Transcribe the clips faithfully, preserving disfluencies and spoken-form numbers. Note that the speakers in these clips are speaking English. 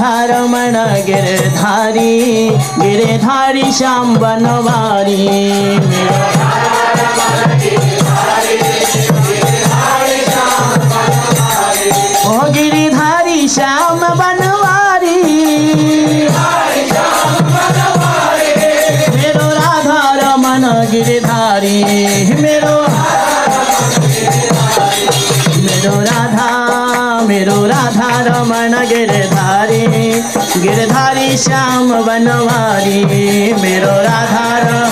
रमण गिरधारी गिरधारी श्याम बनवारी। ओ गिरिधारी श्याम बनवारी मेरो राधा रमण गिरधारी मेरो मेरो राधा मेरो राधा रमण गिरधारी गिरधारी श्याम बनवारी मेरो राधा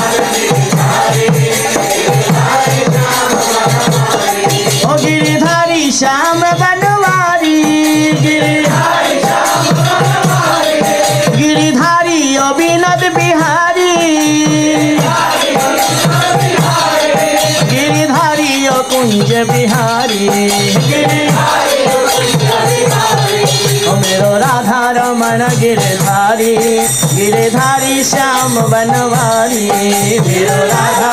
ओ गिरधारी श्याम बनवारी गिरधारी ओ विनोद बिहारी गिरधारी ओ कुंज बिहारी ओ मेरो राधा रमण गिरधारी गिरधारी श्याम बनवारी मेरो राधा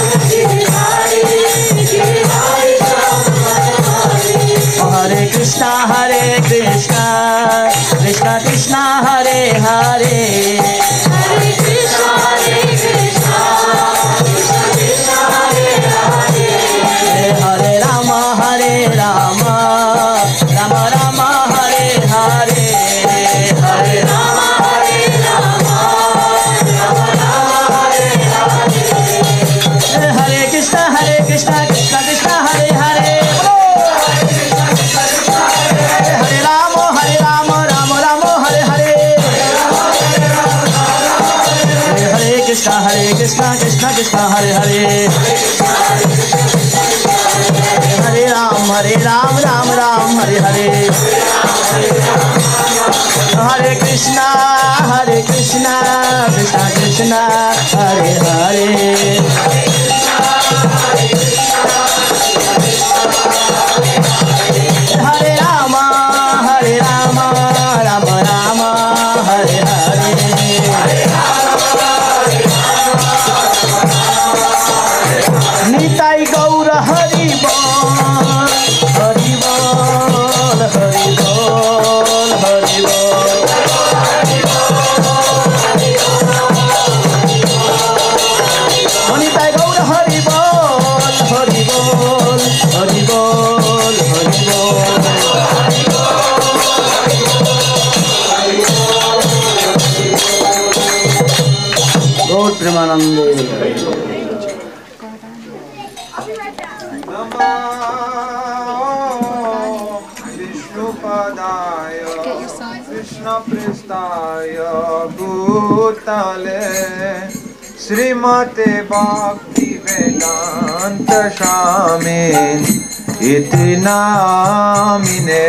हरे कृष्णा हरे कृष्णा कृष्णा कृष्णा हरे हरे हरे कृष्णा हरे कृष्णा कृष्णा कृष्णा हरे हरे हरे राम हरे राम राम राम हरे हरे हरे राम हरे राम राम राम हरे हरे हरे कृष्णा हरे कृष्णा कृष्णा कृष्णा हरे हरे हरे राम हरे राम राम राम हरे हरे हरे कृष्णा हरे कृष्णा कृष्णा कृष्णा हरे हरे हरे राम हरे राम राम राम हरे हरे हरे कृष्णा हरे कृष्णा कृष्णा कृष्णा हरे हरे हरे राम हरे राम राम राम हरे हरे निताई गौर हरि बोल हरि बोल हरि बोल हरि बोल निताई गौर हरि बोल हरि बोल हरि बोल हरि बोल गौर प्रेमानंद विष्णुपदाय कृष्णप्रेष्ठाय भूतले श्रीमते भक्ति वेदांत स्वामिन् इति नामिने।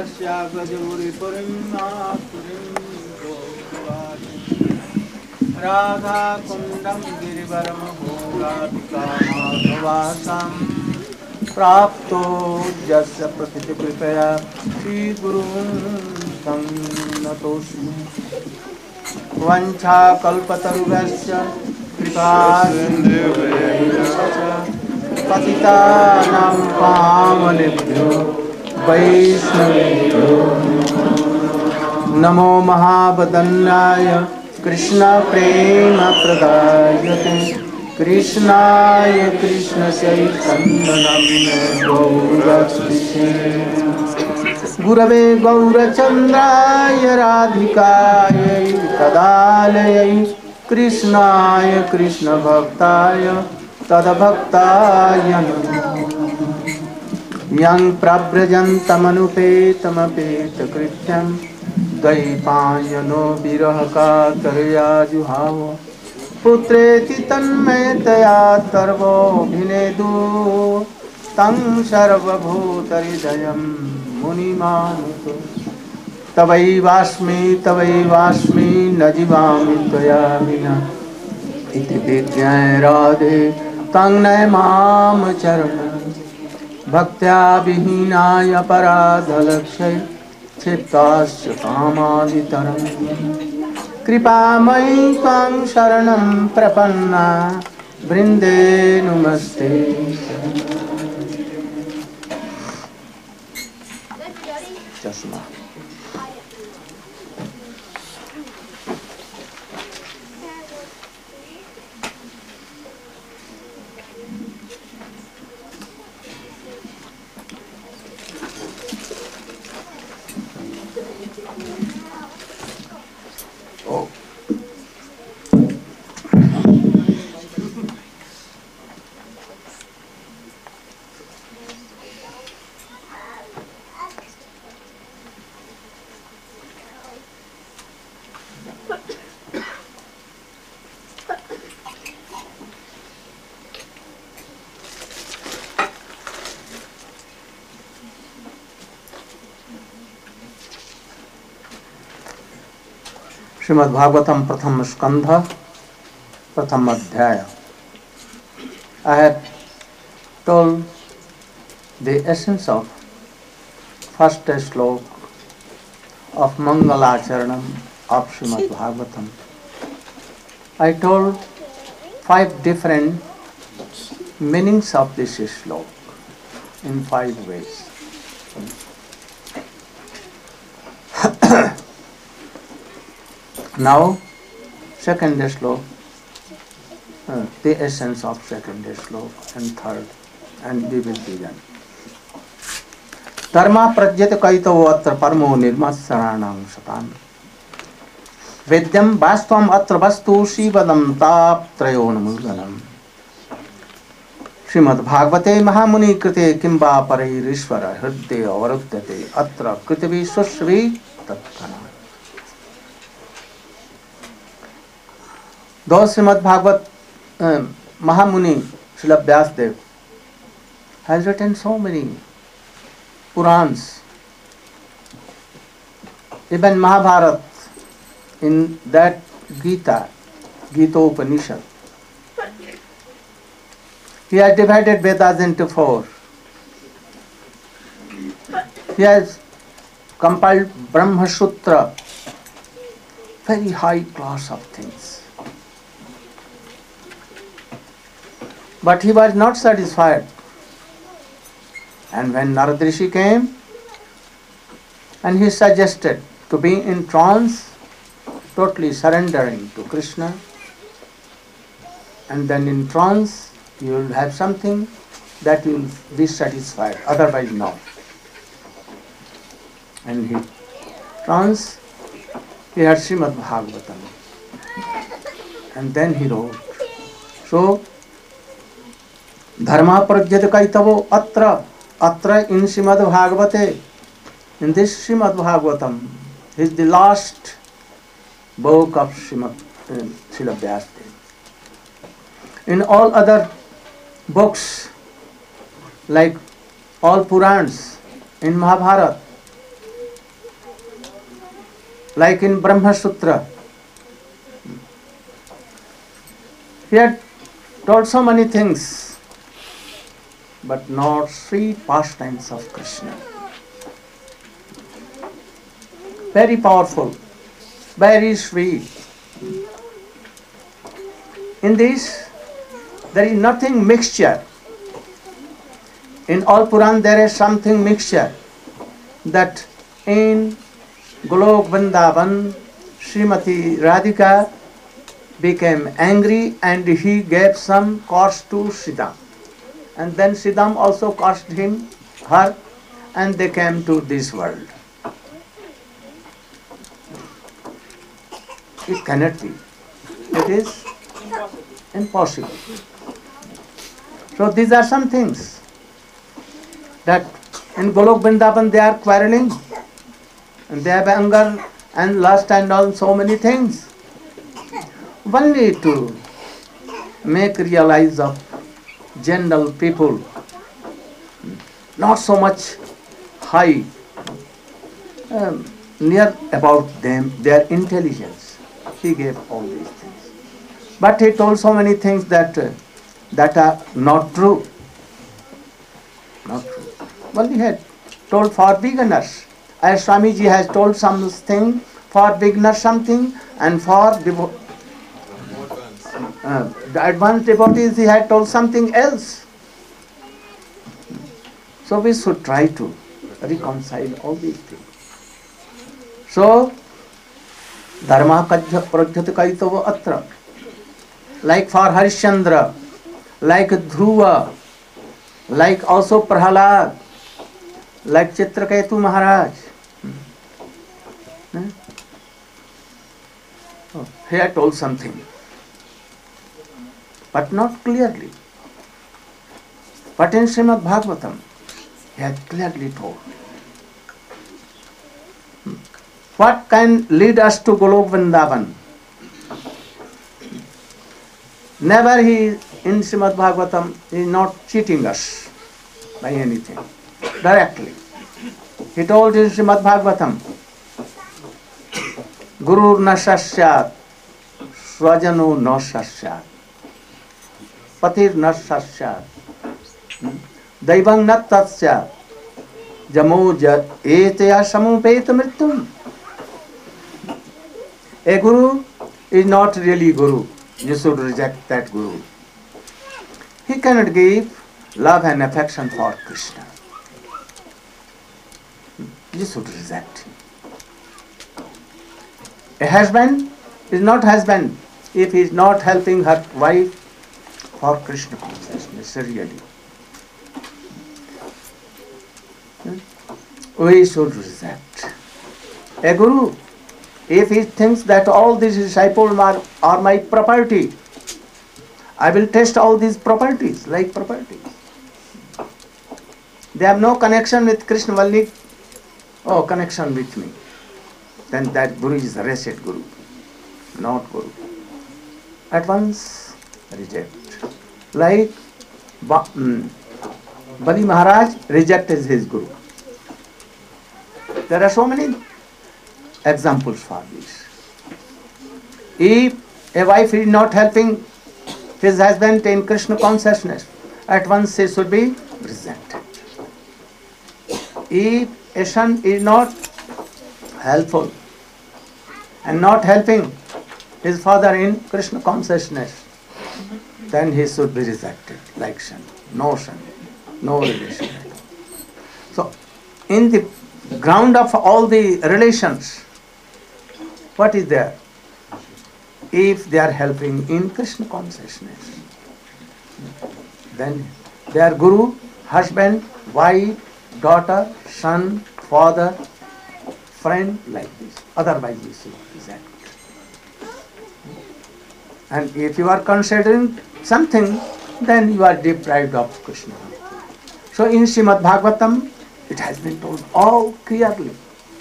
गजौरिपुरीं मातुरीं गोकुलाचि राधाकुण्डं गिरिवरं भोगाधिकामाधवासां प्राप्तो यस्य प्रथितकृपया श्रीगुरुं तं नतोऽस्मि वञ्चाकल्पतरुभ्यश्च कृपासिन्धुभ्यश्च पतितानां पावनेभ्यो वैष्णवेभ्यो नमो महावदन्याय कृष्णप्रेमप्रदायते कृष्णाय कृष्णचैतन्यनाम्ने गौरक्षिते गुरवे गौरचन्द्राय राधिकायै तदालयै कृष्णाय कृष्णभक्ताय तद्भक्ताय नमः यं प्रव्रजन्तमनुपेतमपेतकृत्यं द्वैपायनो विरहकातरया जुहाव पुत्रेति तन्मयतया सर्वोऽभिनेदु तं सर्वभूतहृदयं मुनिमानुतो तवैवास्मि तवैवास्मि न जीवामि त्वया विना इति विज्ञाय राधे तं नयमाम चरणं भक्त्या विहीनाय अपराधलक्ष्यै क्षिप्ताश्च कामादितरङ्गिणि कृपामयि त्वां शरणं प्रपन्ना वृन्दे नमस्ते चश्मा श्रीमद् भागवतम प्रथम स्कंध प्रथम अध्याय. I have told the essence of first slok of Mangalacharanam of Srimad Bhagavatam. I told five different meanings of this slok in five ways. Now, second slok, uh, the essence of second slok, and third, and we will begin. Dharma pradyate kaitavo atra parmo nirmasaranam satam. Vedyam vastavam atra vastu shivadam taptrayon mulganam. Srimad Bhagavate Mahamuni krite kimba paririshvara hridde avaruddhate atra kritivi susvi tatkana. Though Srimad Bhagavat uh, Mahamuni Srila Vyasdev has written so many Purans, even Mahabharata, in that Gita, Gita Upanishad, he has divided Vedas into four. He has compiled Brahma Sutra, very high class of things. But he was not satisfied. And when Narad Rishi came, and he suggested to be in trance, totally surrendering to Krishna, and then in trance you will have something that you will be satisfied, otherwise not. And he trance, he had Srimad Bhagavatam, and then he wrote. So, Dharma pradyate kaitavo atra, atra in Srimad Bhagavate, in this Srimad Bhagavatam, is the last book of Srimad uh, Srila Vyasdev. In all other books, like all Purans, in Mahabharata, like in Brahma Sutra. He had told so many things, but not sweet pastimes of Krishna. Very powerful, very sweet. In this, there is nothing mixture. In all Puran, there is something mixture. That in Golok Vrindavan, Srimati Radhika became angry and he gave some curse to Sridham. And then Sridham also cursed him, her, and they came to this world. It cannot be. It is impossible. So these are some things that in Golok Vrindavan they are quarreling and they have anger and lust and all so many things. Only to make realize of general people, not so much high, um, near about them, their intelligence. He gave all these things. But he told so many things that uh, that are not true. Not true. Well, he had told for beginners. As Swamiji has told something for beginners something, and for devo- uh, the advanced devotees he had told something else. So we should try to reconcile all these things. So, dharma prajyati kaitava atra. Like for Harishchandra, like Dhruva, like also Prahalad, like Chitraketu Maharaj. Hmm? Oh, he had told something, but not clearly. But in Srimad Bhagavatam, he had clearly told. Hmm. What can lead us to Golok Vrindavan? Never he, in Srimad Bhagavatam, he is not cheating us by anything, directly. He told in Srimad Bhagavatam, Guru na sasyat, swajano na sasyat, patir na sasyat, daivang na tasyat, jamo jat etaya samupet mrityum. A guru is not really guru. You should reject that guru. He cannot give love and affection for Krishna. You should reject him. A husband is not husband if he is not helping her wife for Krishna consciousness, really. We should reject. A guru, if he thinks that all these disciples are, are my property, I will test all these properties, like properties. They have no connection with Krishna, only oh, connection with me. Then that guru is a wretched guru, not guru. At once reject. Like ba- mm, Bali Maharaj rejected his guru. There are so many examples for this. If a wife is not helping his husband in Krishna consciousness, at once he should be resented. If a son is not helpful and not helping his father in Krishna consciousness, then he should be rejected, like son. No son, no relation. So, in the ground of all the relations, what is there? If they are helping in Krishna consciousness, then they are guru, husband, wife, daughter, son, father, friend, like this. Otherwise we should reject. And if you are considering something, then you are deprived of Krishna. So in Srimad Bhagavatam, it has been told all clearly.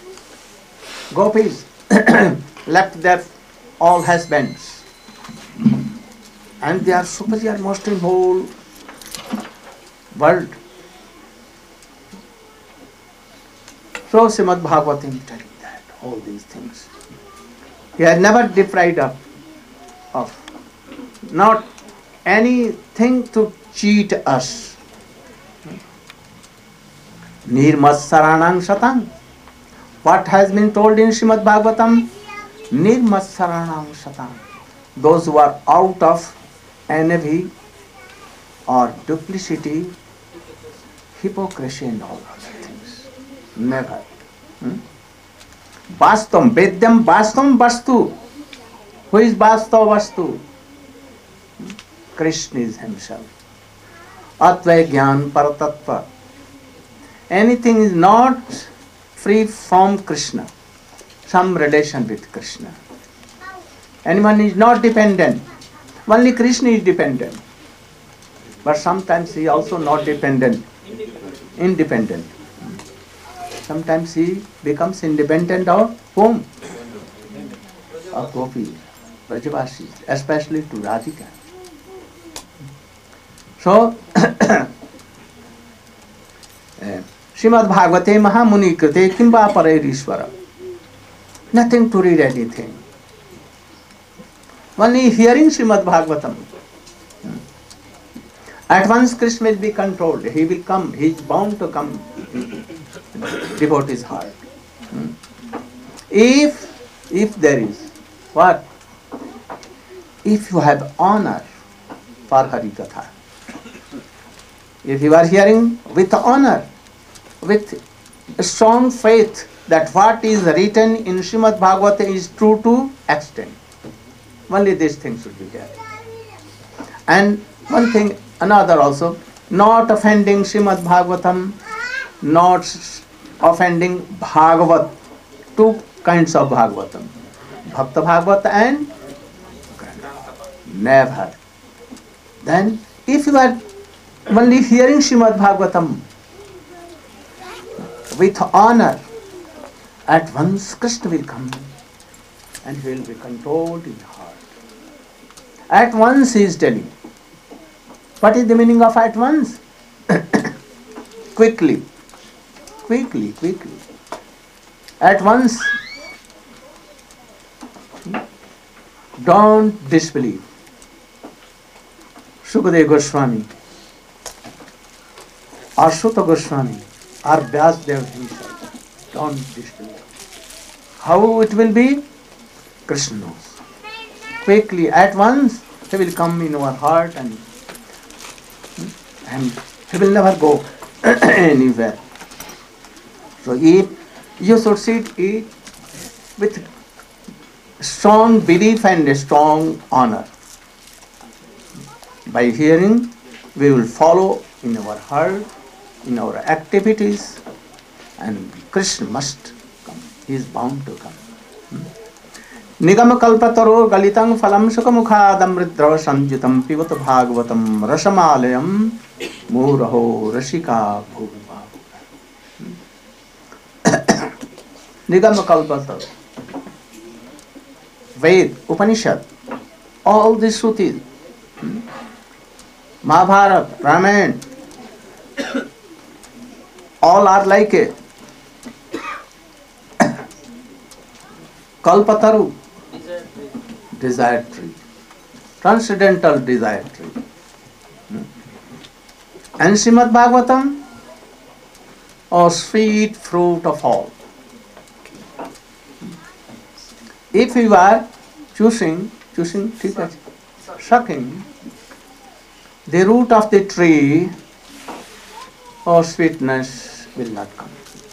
Gopis left their all husbands, and they are superior most in whole world. So Srimad Bhagavatam telling that. all these things. He has never deprived of, of not anything to cheat us. Nirmassaranang satang. What has been told in Srimad Bhagavatam? Nirmassaranang satang. Those who are out of envy or duplicity, hypocrisy and all other things. Never. Hmm? Vastam, Vedyam Vastam Vastu. Who is Vasta Vastu? Hmm? Krishna is himself. Atvaya Gyan Paratattva. Anything is not free from Krishna. Some relation with Krishna. Anyone is not dependent. Only Krishna is dependent. But sometimes he is also not dependent. Independent. Sometimes he becomes independent of whom? Of gopis, Brajavasis, especially to Radhika. So, Srimad Bhagavate Mahamuni Krite Kimba Parairishvara. Nothing to read anything. Only hearing Srimad Bhagavatam. At once Krishna will be controlled. He will come. He is bound to come. Devote his heart. If, if there is, what? If you have honor for Hari Katha, if you are hearing with honor, with a strong faith that what is written in Srimad Bhagavata is true to extent, only these things should be there. And one thing, another also, not offending Srimad Bhagavatam, not offending Bhagavat, two kinds of Bhagavatam, Bhakta Bhagavata and never. Then, if you are only hearing Srimad Bhagavatam with honor, at once Krishna will come and he will be controlled in heart. At once he is telling. What is the meaning of at once? Quickly. Quickly, quickly. At once. Don't disbelieve. Sukadeva Goswami, or Sutta Goswami, or Vyasdeva himself. Don't disbelieve. How it will be? Krishna knows. Quickly, at once, he will come in our heart and, and he will never go anywhere. So if you should sit it with strong belief and a strong honor. By hearing, we will follow in our heart, in our activities, and Krishna must come. He is bound to come. Nigama kalpataro galitang phalam sukamukhadam ridrava sanjutam pivata bhagavatam rasamalayam muraho rashika bhuva. Nigama kalpataro. Ved, Upanishad, all the Shrutis, Mahabharata, Ramayana, all are like a Kalpataru, desire tree, transcendental desire tree. And Srimad Bhagavatam, a sweet fruit of all. If you are choosing, choosing, sucking the root of the tree, or sweetness will not come.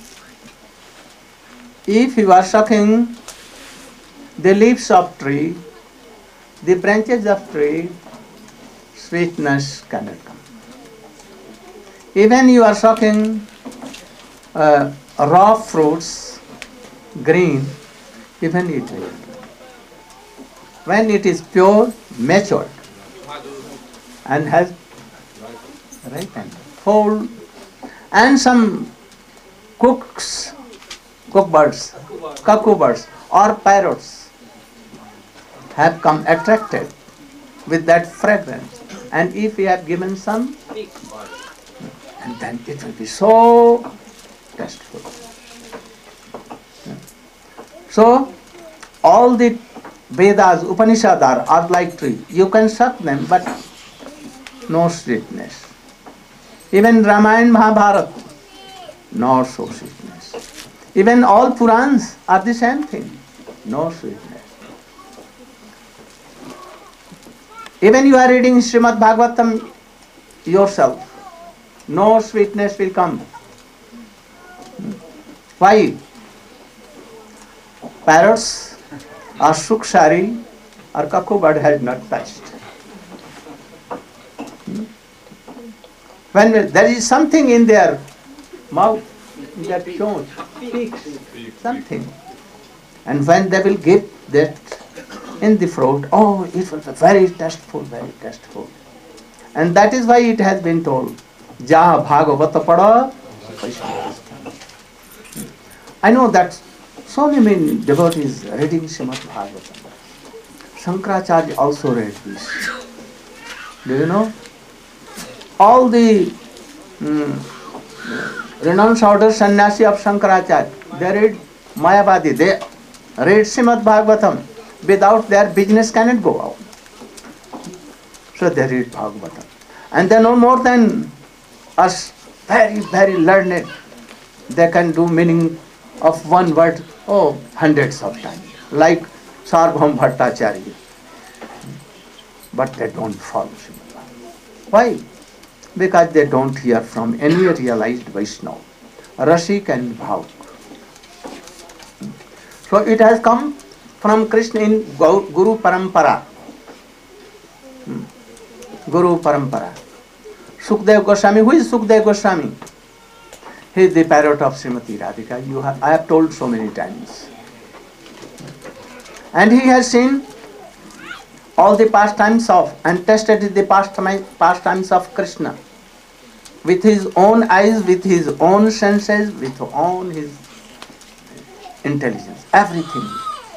If you are sucking the leaves of tree, the branches of tree, sweetness cannot come. Even you are sucking uh, raw fruits, green, even it will. When it is pure, matured, and has ripened, full, and some cooks, cook birds, cuckoo birds, or parrots have come attracted with that fragrance, and if we have given some, and then it will be so tasteful. So all the Vedas, Upanishads are, are like tree. You can suck them, but no sweetness. Even Ramayana, Mahabharata, no so sweetness. Even all Purans are the same thing, no sweetness. Even you are reading Srimad Bhagavatam yourself, no sweetness will come. Why? Parrots or Sukshari or Cuckoo bird has not touched. When there is something in their mouth, in their chonch, speaks something. And when they will give that in the fruit, oh, it will be very tasteful, very tasteful. And that is why it has been told, Jaha Bhagavata Pada. I know that so many devotees reading Srimad Bhagavatam. Shankaracharya also read this. Do you know? All the um, renowned order sannyasi of Shankaracharya, they read Mayavadi, they read Srimad Bhagavatam. Without their business cannot go out. So they read Bhagavatam. And they know more than us, very, very learned. They can do meaning of one word, oh, hundreds of times. Like Sarvabhauma Bhattacharya. But they don't follow Srimad Bhagavatam. Why? Because they don't hear from any realized Vaishnava, Rasik and Bhavuk. So it has come from Krishna in Guru Parampara. Guru Parampara. Sukdev Goswami, who is Sukdev Goswami? He is the parrot of Srimati Radhika. You have, I have told so many times. And he has seen all the pastimes of, and tested the pastimes of Krishna with his own eyes, with his own senses, with own his intelligence, everything.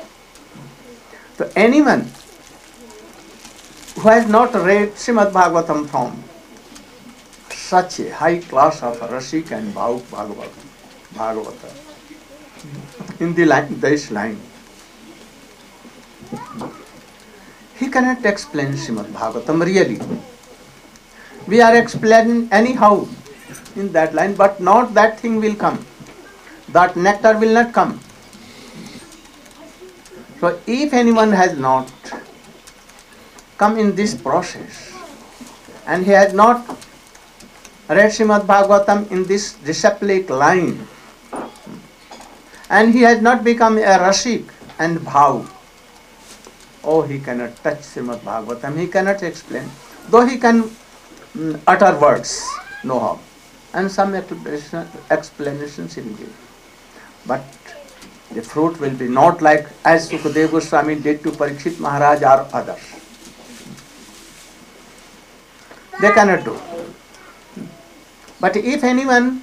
So anyone who has not read Srimad Bhagavatam from such a high class of Rasik and Bhavuk Bhagavatam, Bhagavata, in the line, this line, he cannot explain Srimad Bhagavatam really. We are explaining anyhow in that line, but not that thing will come. That nectar will not come. So if anyone has not come in this process and he has not read Srimad Bhagavatam in this disciplic line and he has not become a Rasik and Bhav, oh, he cannot touch Srimad Bhagavatam, he cannot explain, though he can mm, utter words, no how, and some explanation, explanations he will give. But the fruit will be not like as Sukadeva Goswami did to Parikshit Maharaj or others. They cannot do. But if anyone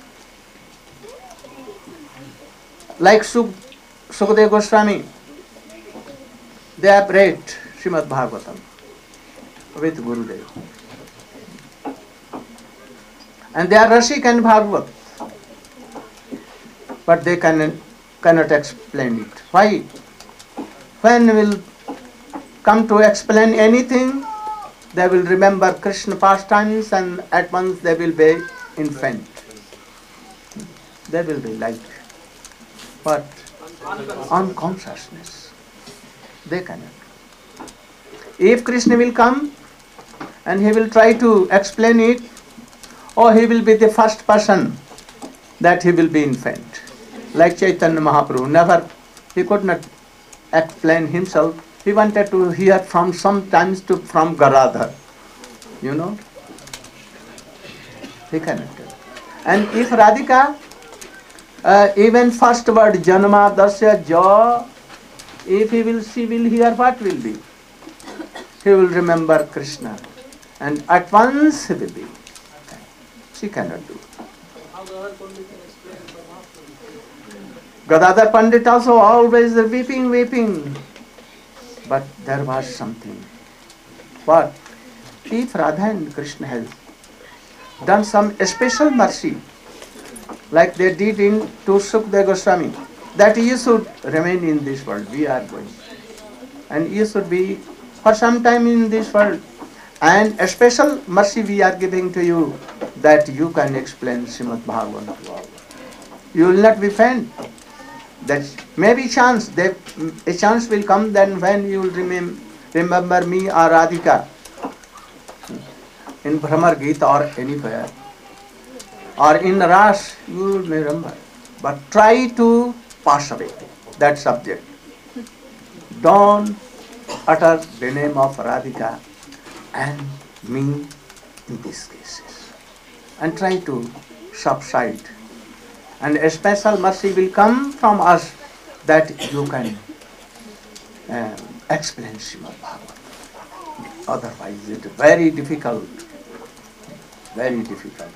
like Suk, Sukadeva Goswami, they have read Srimad Bhagavatam with Gurudev. And they are Rasik and Bhagavat. But they can, cannot explain it. Why? When will come to explain anything, they will remember Krishna pastimes and at once they will be infant. They will be like what? Unconsciousness. They cannot. If Krishna will come and he will try to explain it, or he will be the first person that he will be infant. Like Chaitanya Mahaprabhu, never, he could not explain himself. He wanted to hear from sometimes to from Garadhar. You know? He cannot tell. And if Radhika, uh, even first word, Janma Dasya Ja, if he will, she will hear, what will be? He will remember Krishna. And at once he will be. She cannot do. Gadadhar Pandit also always weeping, weeping. But there was something. What? If Radha and Krishna has done some special mercy, like they did in to Sukadeva Goswami, that you should remain in this world. We are going. And you should be for some time in this world. And a special mercy we are giving to you that you can explain Srimad Bhagavatam to all. You will not be faint. That maybe chance, they, a chance will come then when you will remember, remember me or Radhika in Brahmar Gita or anywhere. Or in Ras, you will remember. But try to pass away that subject. Don't utter the name of Radhika and me in these cases. And try to subside. And a special mercy will come from us that you can uh, explain Srimad Bhagavatam. Otherwise it is very difficult. Very difficult.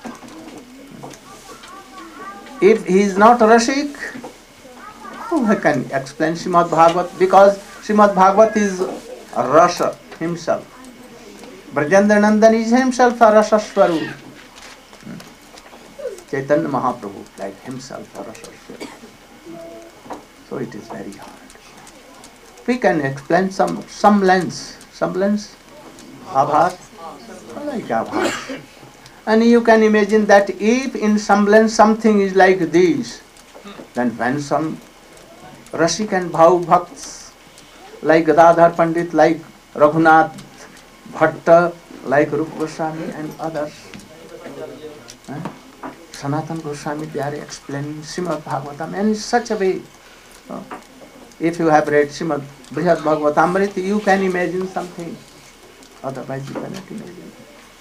If he is not Rashik, who can explain Srimad Bhagavat? Because Srimad Bhagavat is Rasa himself. Brajendra Nandan is himself a Rasa Swarup. Chaitanya Mahaprabhu, like himself, a Rasa Swarup. So it is very hard. We can explain some semblance, semblance, abhas, like abhas. And you can imagine that if in semblance something is like this, then when some Rashik and Bhav Bhakts, like Gadadhar Pandit, like Raghunath Bhatta, like Rupa Goswami and others, eh? Sanatan Goswami, they are explaining Srimad Bhagavatam in such a way. So, if you have read Srimad Brihad Bhagavatamrita, you can imagine something. Otherwise you cannot imagine.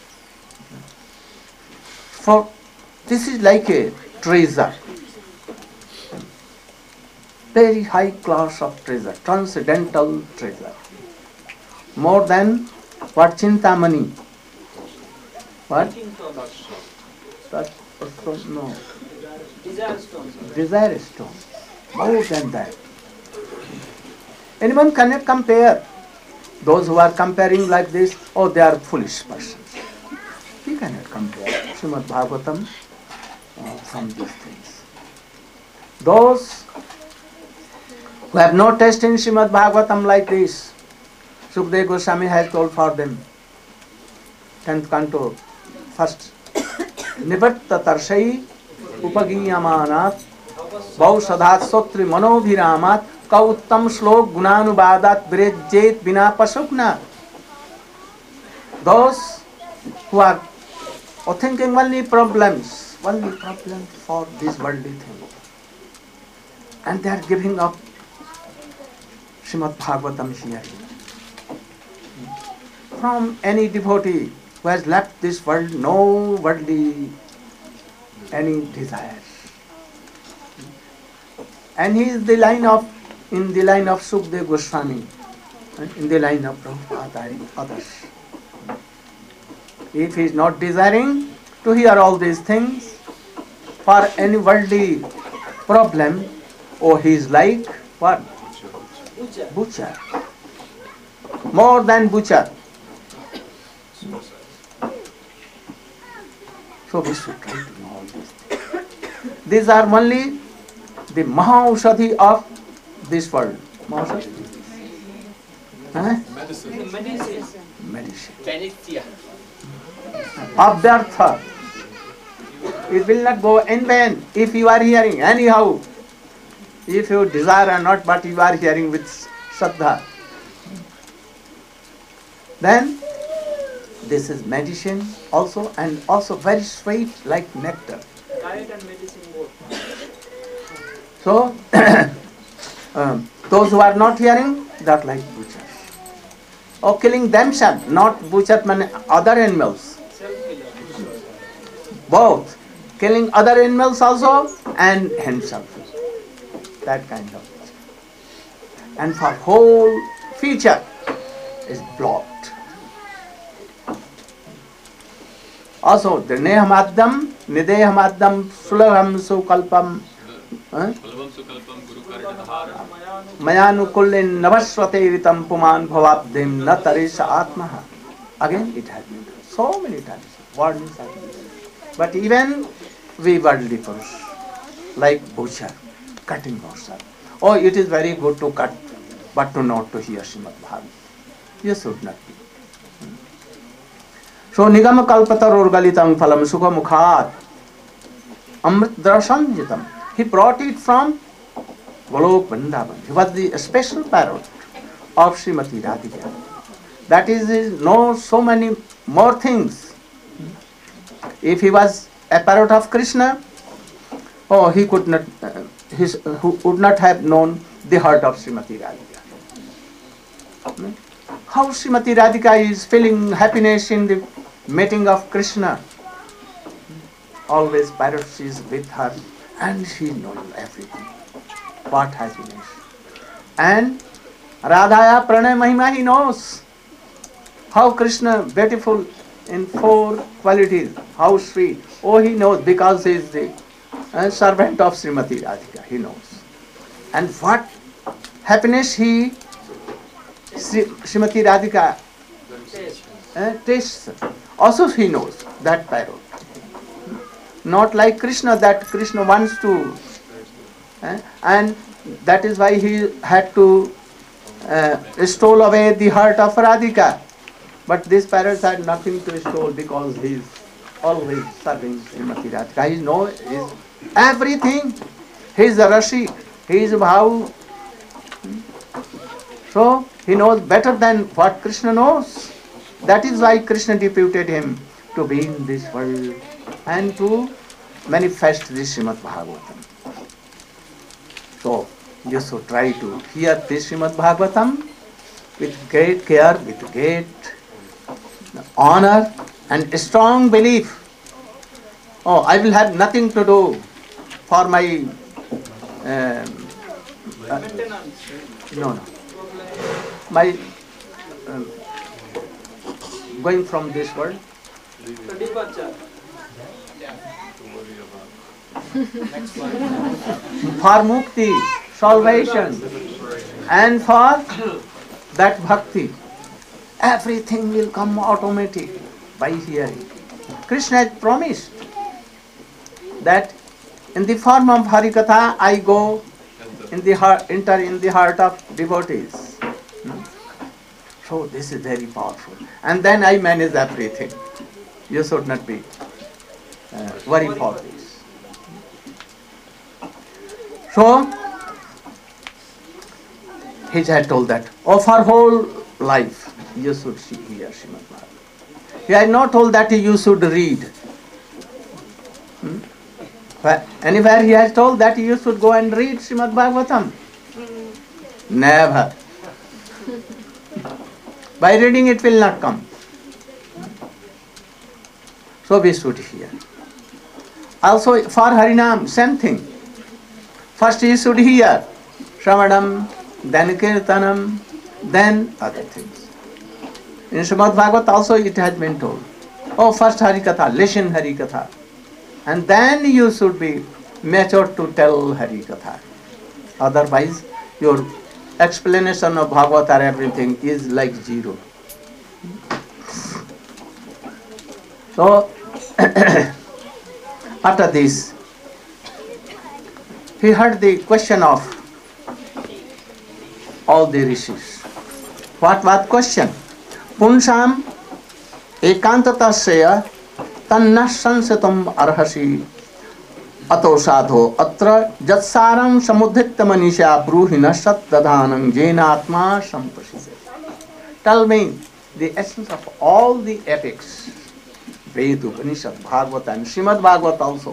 For this is like a treasure. Very high class of treasure, transcendental treasure. More than what Chintamani? What? That stone? No. Desire stone. Desire stone. More than that. Anyone cannot compare. Those who are comparing like this, oh, they are foolish persons. We cannot compare Srimad Bhagavatam uh, from these things. Those who have no taste in Srimad Bhagavatam like this, Sukadeva Goswami has told for them, tenth canto, first, Nivatta Tarshai Upagiyamanat Bausadhat Sotri Manobhiramat Kauttam Shlok Gunanubadat Brejjet Bina Pasukna. Those who are thinking only problems, only problems for this worldly thing. And they are giving up Srimad Bhagavatam hearing. From any devotee who has left this world, no worldly any desires. And he is the line of, in the line of Sukadeva Goswami, in the line of Prabhupada and others. If he is not desiring to hear all these things, for any worldly problem, oh, he is like what? Butcher. Butcher. More than butcher. So we should try to know all these things. These are only the Mahaushadhi of this world. Mahaushadhi? Huh? Medicine. Medicine. Medicine. Panacea. Abhyartha. It will not go in vain if you are hearing anyhow. If you desire or not, but you are hearing with Shraddha. Then this is medicine also, and also very sweet like nectar. Diet and medicine both. So um, those who are not hearing, that like butchers. Or killing themselves, not butchers, but other animals. Self-killer. Both. Killing other animals also and himself. That kind of butcher. And for whole future is blocked. Also, the Nehamadam, Nidehamadam, Sulaham Sukalpam, Mayanukullin Navaswate Ritam Puman Bhavabdim Natarisa Atmaha. Again, it has been done so many times. Worldly service. But even we worldly Purush, like butcher, cutting ourselves. oh, it is very good to cut, but to not to hear Srimad Bhagavatam. You should not be. So, Nigam Kalpataror Galitam Phalam Sukha Mukhat Amrit Drasam Jitam. He brought it from Golok Vrindavan. He was the special parrot of Srimati Radhika. That is, he knows so many more things. If he was a parrot of Krishna, oh, he could not, uh, his, who would not have known the heart of Srimati Radhika. How Srimati Radhika is feeling happiness in the meeting of Krishna. Always parrot is with her and she knows everything. What happiness. And Radhaya Pranay Mahima, he knows how Krishna beautiful in four qualities, how sweet. Oh, he knows because he is the uh, servant of Srimati Radhika, he knows. And what happiness he, Sri, Srimati Radhika uh, tastes. Also he knows that parrot. Not like Krishna, that Krishna wants to, uh, and that is why he had to uh, stole away the heart of Radhika. But this parrot had nothing to stole because he is always serving Srimati Radhika. He knows his everything. He is a Rashi. He is Bhavu. So he knows better than what Krishna knows. That is why Krishna deputed him to be in this world and to manifest this Srimad Bhagavatam. So you should try to hear this Srimad Bhagavatam with great care, with great honor and strong belief. Oh, I will have nothing to do for my um, uh, no, no. My um, going from this world. For mukti, salvation, and for that bhakti, everything will come automatic by hearing. Krishna has promised that in the form of Harikatha I go in the heart, enter in the heart of devotees. Hmm? So this is very powerful. And then I manage everything. You should not be uh, worried for this. So he had told that, of our whole life, you should see here Srimad Bhagavatam. He had not told that you should read. Hmm? But anywhere he has told that you should go and read Srimad Bhagavatam. Never. By reading it will not come. So we should hear. Also for Harinam, same thing. First you should hear Shravanam, then Kirtanam, then other things. In Srimad Bhagavatam also it has been told. Oh, first Harikatha, listen Harikatha. And then you should be mature to tell Harikatha. Otherwise, your explanation of Bhagavad or everything is like zero. So, after this, he heard the question of all the rishis. What was question? Punsham ekantatasya tanna sansatam arhasi ato sadho atra jatsaram samudhitta manisha bruhina sat dadhanam jenatma sampasise. Tell me the essence of all the epics, Veda, Upanishad, Bhagavata and Srimad Bhagavata also.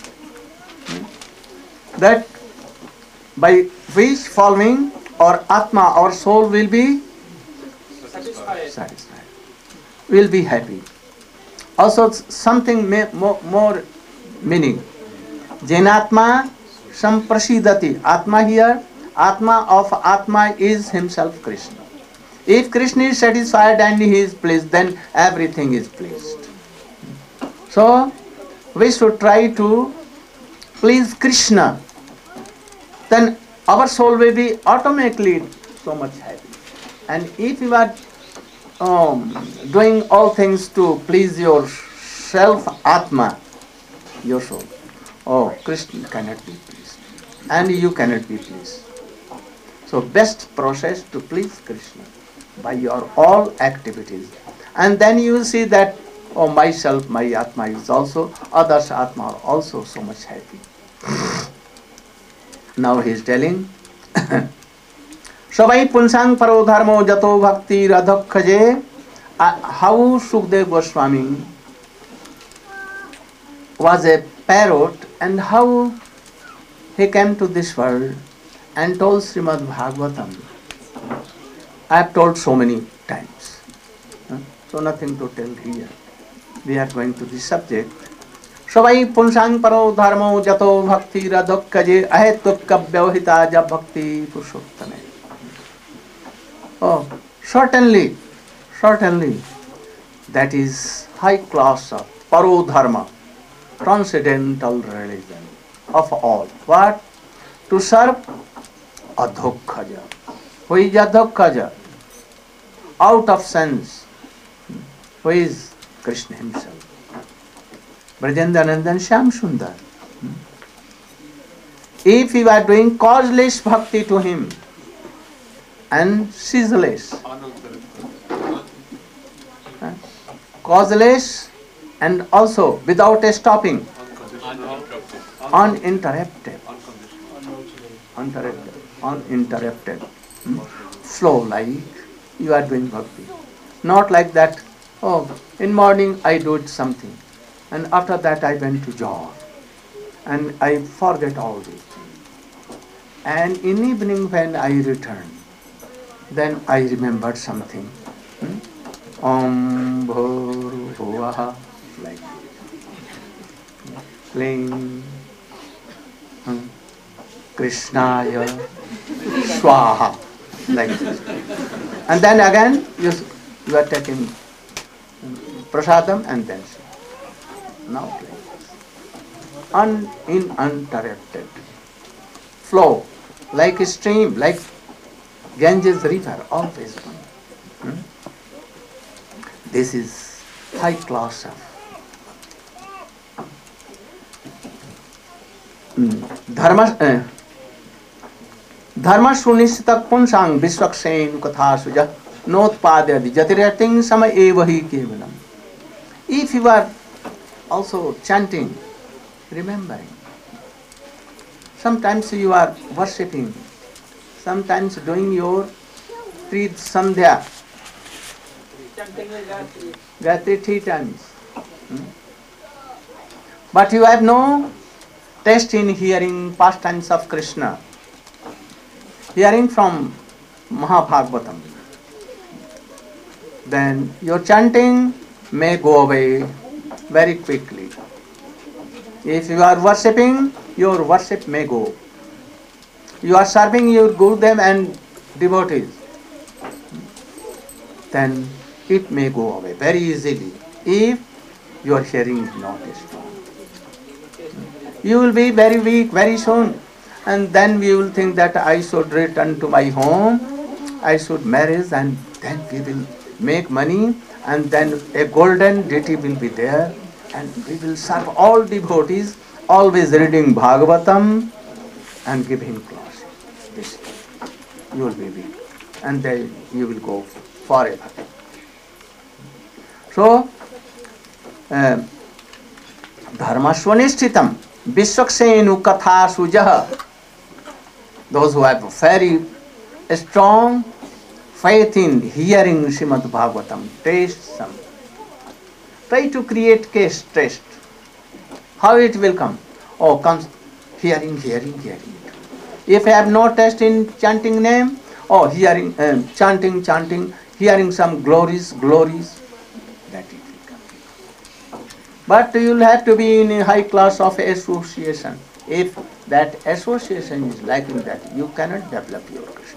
That by which following our Atma, our soul will be satisfied. satisfied. Will be happy. Also something more, more meaning. Jenatma samprasidati. Atma here, Atma of Atma is himself Krishna. If Krishna is satisfied and he is pleased, then everything is pleased. So we should try to please Krishna. Then our soul will be automatically so much happy. And if you are um, doing all things to please your self Atma, your soul, oh, Krishna cannot be pleased. And you cannot be pleased. So best process to please Krishna by your all activities. And then you will see that, oh, myself, my Atma is also, others' Atma are also so much happy. Now he is telling, Savai punsang paro dharmo jato bhakti radhakhaje. How Sukdev Goswami was a parrot and how he came to this world and told Srimad Bhagavatam. I have told so many times, huh? So nothing to tell here. We are going to this subject. Savai punsang paro dharmo jato bhakti radhakhaje ahetukka vyavahita ja bhakti purushottame. Oh, certainly, certainly, that is high class of paro dharma, transcendental religion of all. What? To serve adhokhaja. Who is adhokhaja? Out of sense. Who is Krishna himself? Brajendanandan Shyam Sundar. If you are doing causeless bhakti to him and ceaseless, huh? Causeless and also without a stopping, uninterrupted, uninterrupted, uninterrupted, hmm? flow like you are doing bhakti. Not like that, oh, in morning I did something and after that I went to job and I forget all these things. And in evening when I return, then I remembered something. Hmm? Om Bhur Bhuvaha, like playing hmm? Krishnaya Swaha, like this. And then again you, you are taking prasadam and then now playing. Un, in uninterrupted flow, like a stream, like Ganges river, always one. Hmm? This is high class of hmm. dharma. Uh, Dharma sunishita punsang visvaksen katha suja notpadyadi jatirating sama evahi kevalam. If you are also chanting, remembering, sometimes you are worshipping, sometimes doing your Tri Sandhya, Gayatri three times. Hmm? But you have no taste in hearing pastimes of Krishna, hearing from Mahabhagavatam. Then your chanting may go away very quickly. If you are worshipping, your worship may go. You are serving your Gurudev and devotees, then it may go away very easily if your hearing is not strong. You will be very weak very soon, and then we will think that I should return to my home, I should marry, and then we will make money, and then a golden deity will be there, and we will serve all devotees, always reading Bhagavatam and giving class. This you will be weak, and then you will go forever. So, uh, dharma swanishtitam vishwaksenu katha sujaha. Those who have very strong faith in hearing Srimad Bhagavatam, taste some. Try to create case taste. How it will come? Oh, comes hearing, hearing, hearing. If I have no taste in chanting name, oh, hearing, um, chanting, chanting, hearing some glories, glories, that it will come. But you will have to be in a high class of association. If that association is lacking that, you cannot develop your Krishna.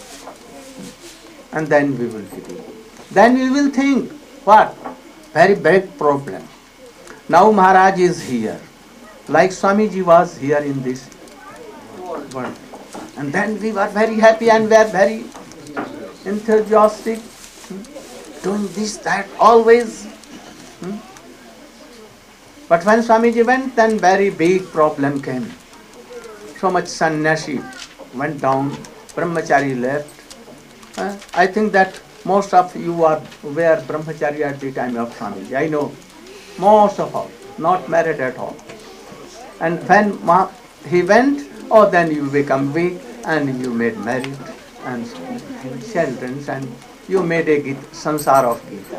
And then we will begin. Then we will think, what? Very big problem. Now Maharaj is here, like Swamiji was here in this world. And then we were very happy and we are very enthusiastic, hmm, doing this, that, always. Hmm. But when Swamiji went, then very big problem came. So much sannyasi went down brahmachari left. Uh, I think that most of you are were brahmachari at the time of Swamiji. I know most of all, not married at all. And when Ma- he went, oh, then you become weak and you made married and children and you made a Gita, sansar of Gita.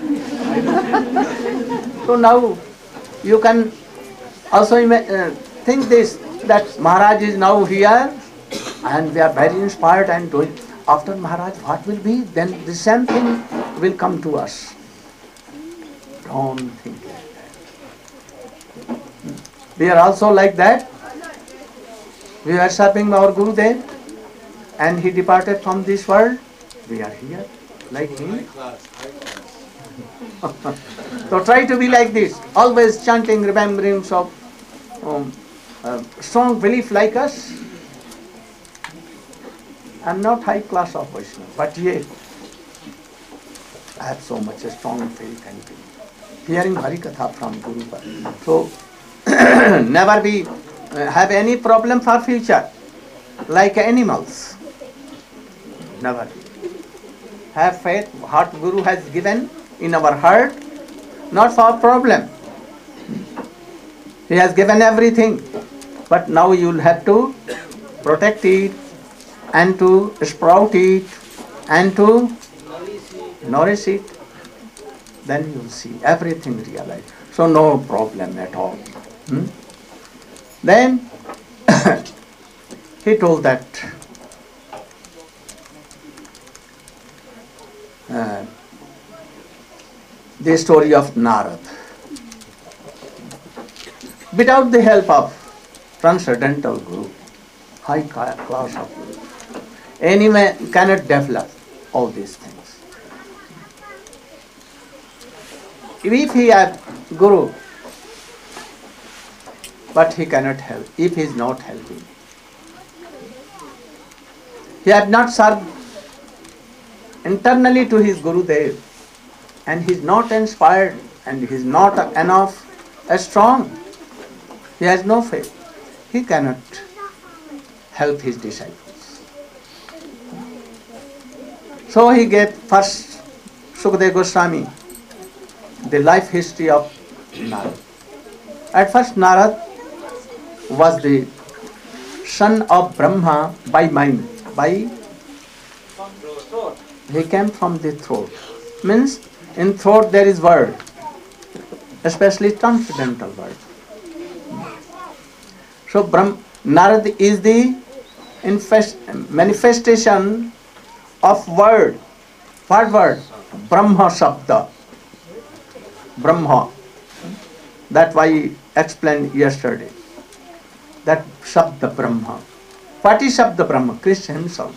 So now you can also ima- uh, think this, that Maharaj is now here and we are very inspired and doing. After Maharaj, what will be? Then the same thing will come to us. Don't think like that. We are also like that. We are serving our Gurudev and he departed from this world. We are here like him. So try to be like this, always chanting, remembering of um, uh, strong belief like us. I am not high class of Vaishnava, but yet I have so much a strong faith and belief. Hearing Harikatha from Guru. So never be uh, have any problem for future like animals. Never. Have faith what Guru has given in our heart, not for problem. He has given everything, but now you will have to protect it and to sprout it and to nourish it. Then you will see everything realized. So no problem at all. Hmm? Then he told that uh, the story of Narad. Without the help of transcendental Guru, high class of Guru, any man cannot develop all these things. If he has Guru, but he cannot help, if he is not helping. He has not served internally to his Gurudev, and he is not inspired, and he is not enough strong. He has no faith. He cannot help his disciples. So he gave first Sukadeva Goswami the life history of Narad. At first Narad was the son of Brahma by mind. By he came from the throat. Means in throat there is word, especially transcendental word. So Brahm, Narad is the infest, manifestation of word. What word? Brahma Shabda. Brahma. That why I explained yesterday. That Shabda Brahma. What is Shabda Brahma? Krishna himself.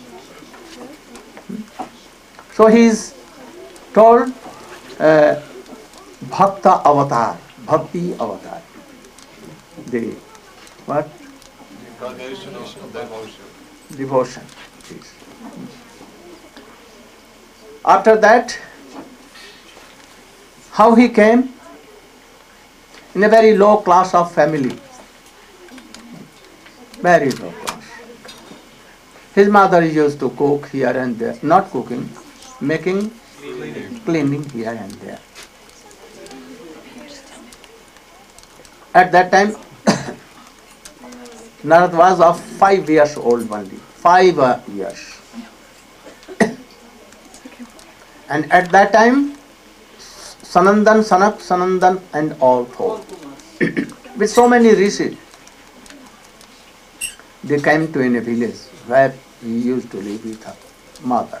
So he is told uh, Bhakta Avatar. Bhakti Avatar. The what? Incarnation of devotion. Devotion. Yes. After that, how he came? In a very low class of family. Very low class. His mother used to cook here and there. Not cooking, making, cleaning, cleaning here and there. At that time, Narad was of five years old only. Five uh, years. And at that time, Sanandan, Sanak, Sanandan and all four. With so many rishis, they came to in a village where he used to live with her mother.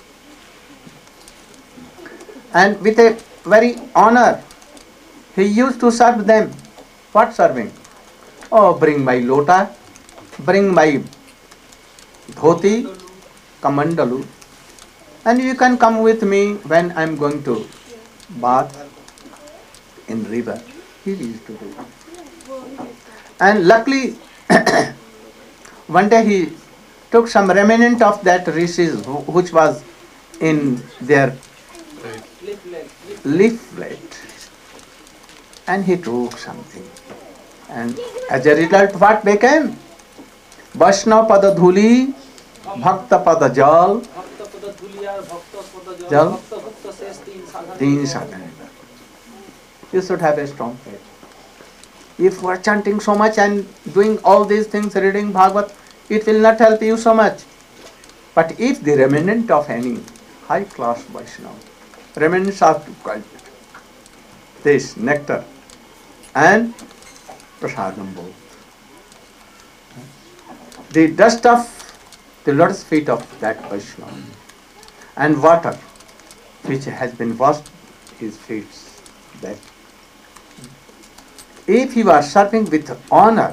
And with a very honor, he used to serve them. What serving? Oh, bring my lota, bring my dhoti, kamandalu, and you can come with me when I am going to bath in river. He used to do. And luckily, one day he took some remnant of that rishis which was in their leaflet, and he took something. And as a result, what became? Vaishnav pada dhuli भक्त पद जल भक्त पद धूलि और भक्त पद जल जल भक्त भक्त शेष तीन साधन तीन साधन. You should have a strong faith. If you are chanting so much and doing all these things, reading Bhagavad, it will not help you so much. But if the remnant of any high class Vaishnava, remnants of this nectar and prasadam both, the dust of the lotus feet of that Vaishnava and water which has been washed his feet, that if you are serving with honor,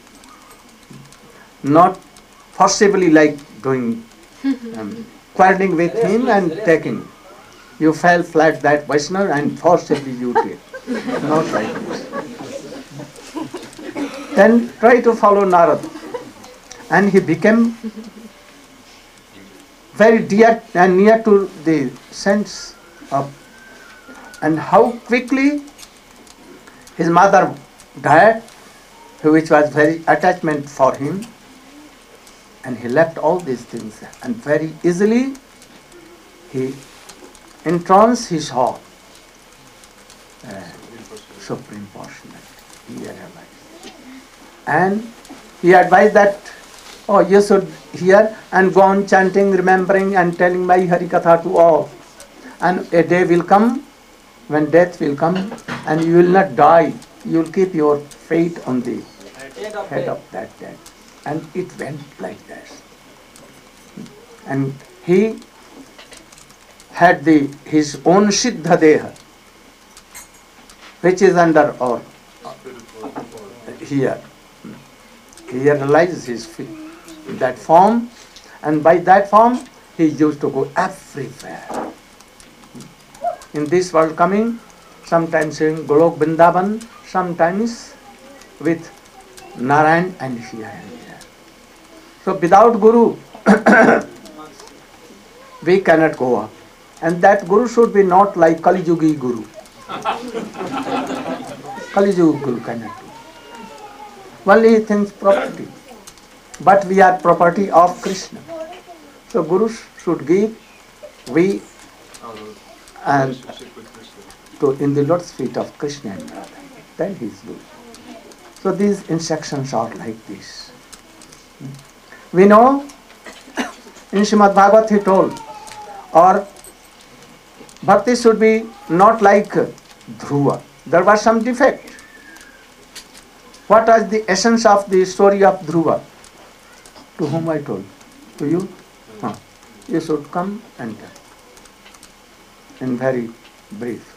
not forcibly like doing um, quarreling with him and taking, you fell flat that Vaishnava and forcibly you did. Not like this. Then try to follow Narada. And he became very dear and near to the sense of, and how quickly his mother died, which was very attachment for him, and he left all these things, and very easily he entranced his heart, uh, supreme personality. He realized, and he advised that, oh, you should hear and go on chanting, remembering, and telling my Hari Katha to all, and a day will come when death will come, and you will not die. You will keep your fate on the head of that death. And it went like that. And he had the his own Siddha Deha, which is under or here. He realizes his that form, and by that form he used to go everywhere. In this world coming, sometimes in Golok Vrindavan, sometimes with Narayan and here and there. So without Guru, we cannot go up. And that Guru should be not like Kali Yugi Guru. Kali Yugi Guru cannot do. Only he thinks property. But we are property of Krishna. So Guru should give, we and to in the lotus feet of Krishna and Radha. Then he is good. So these instructions are like this. We know in Srimad Bhagavat he told, or bhakti should be not like Dhruva. There was some defect. What was the essence of the story of Dhruva? To whom I told? To you? Huh. You should come and tell. In very brief.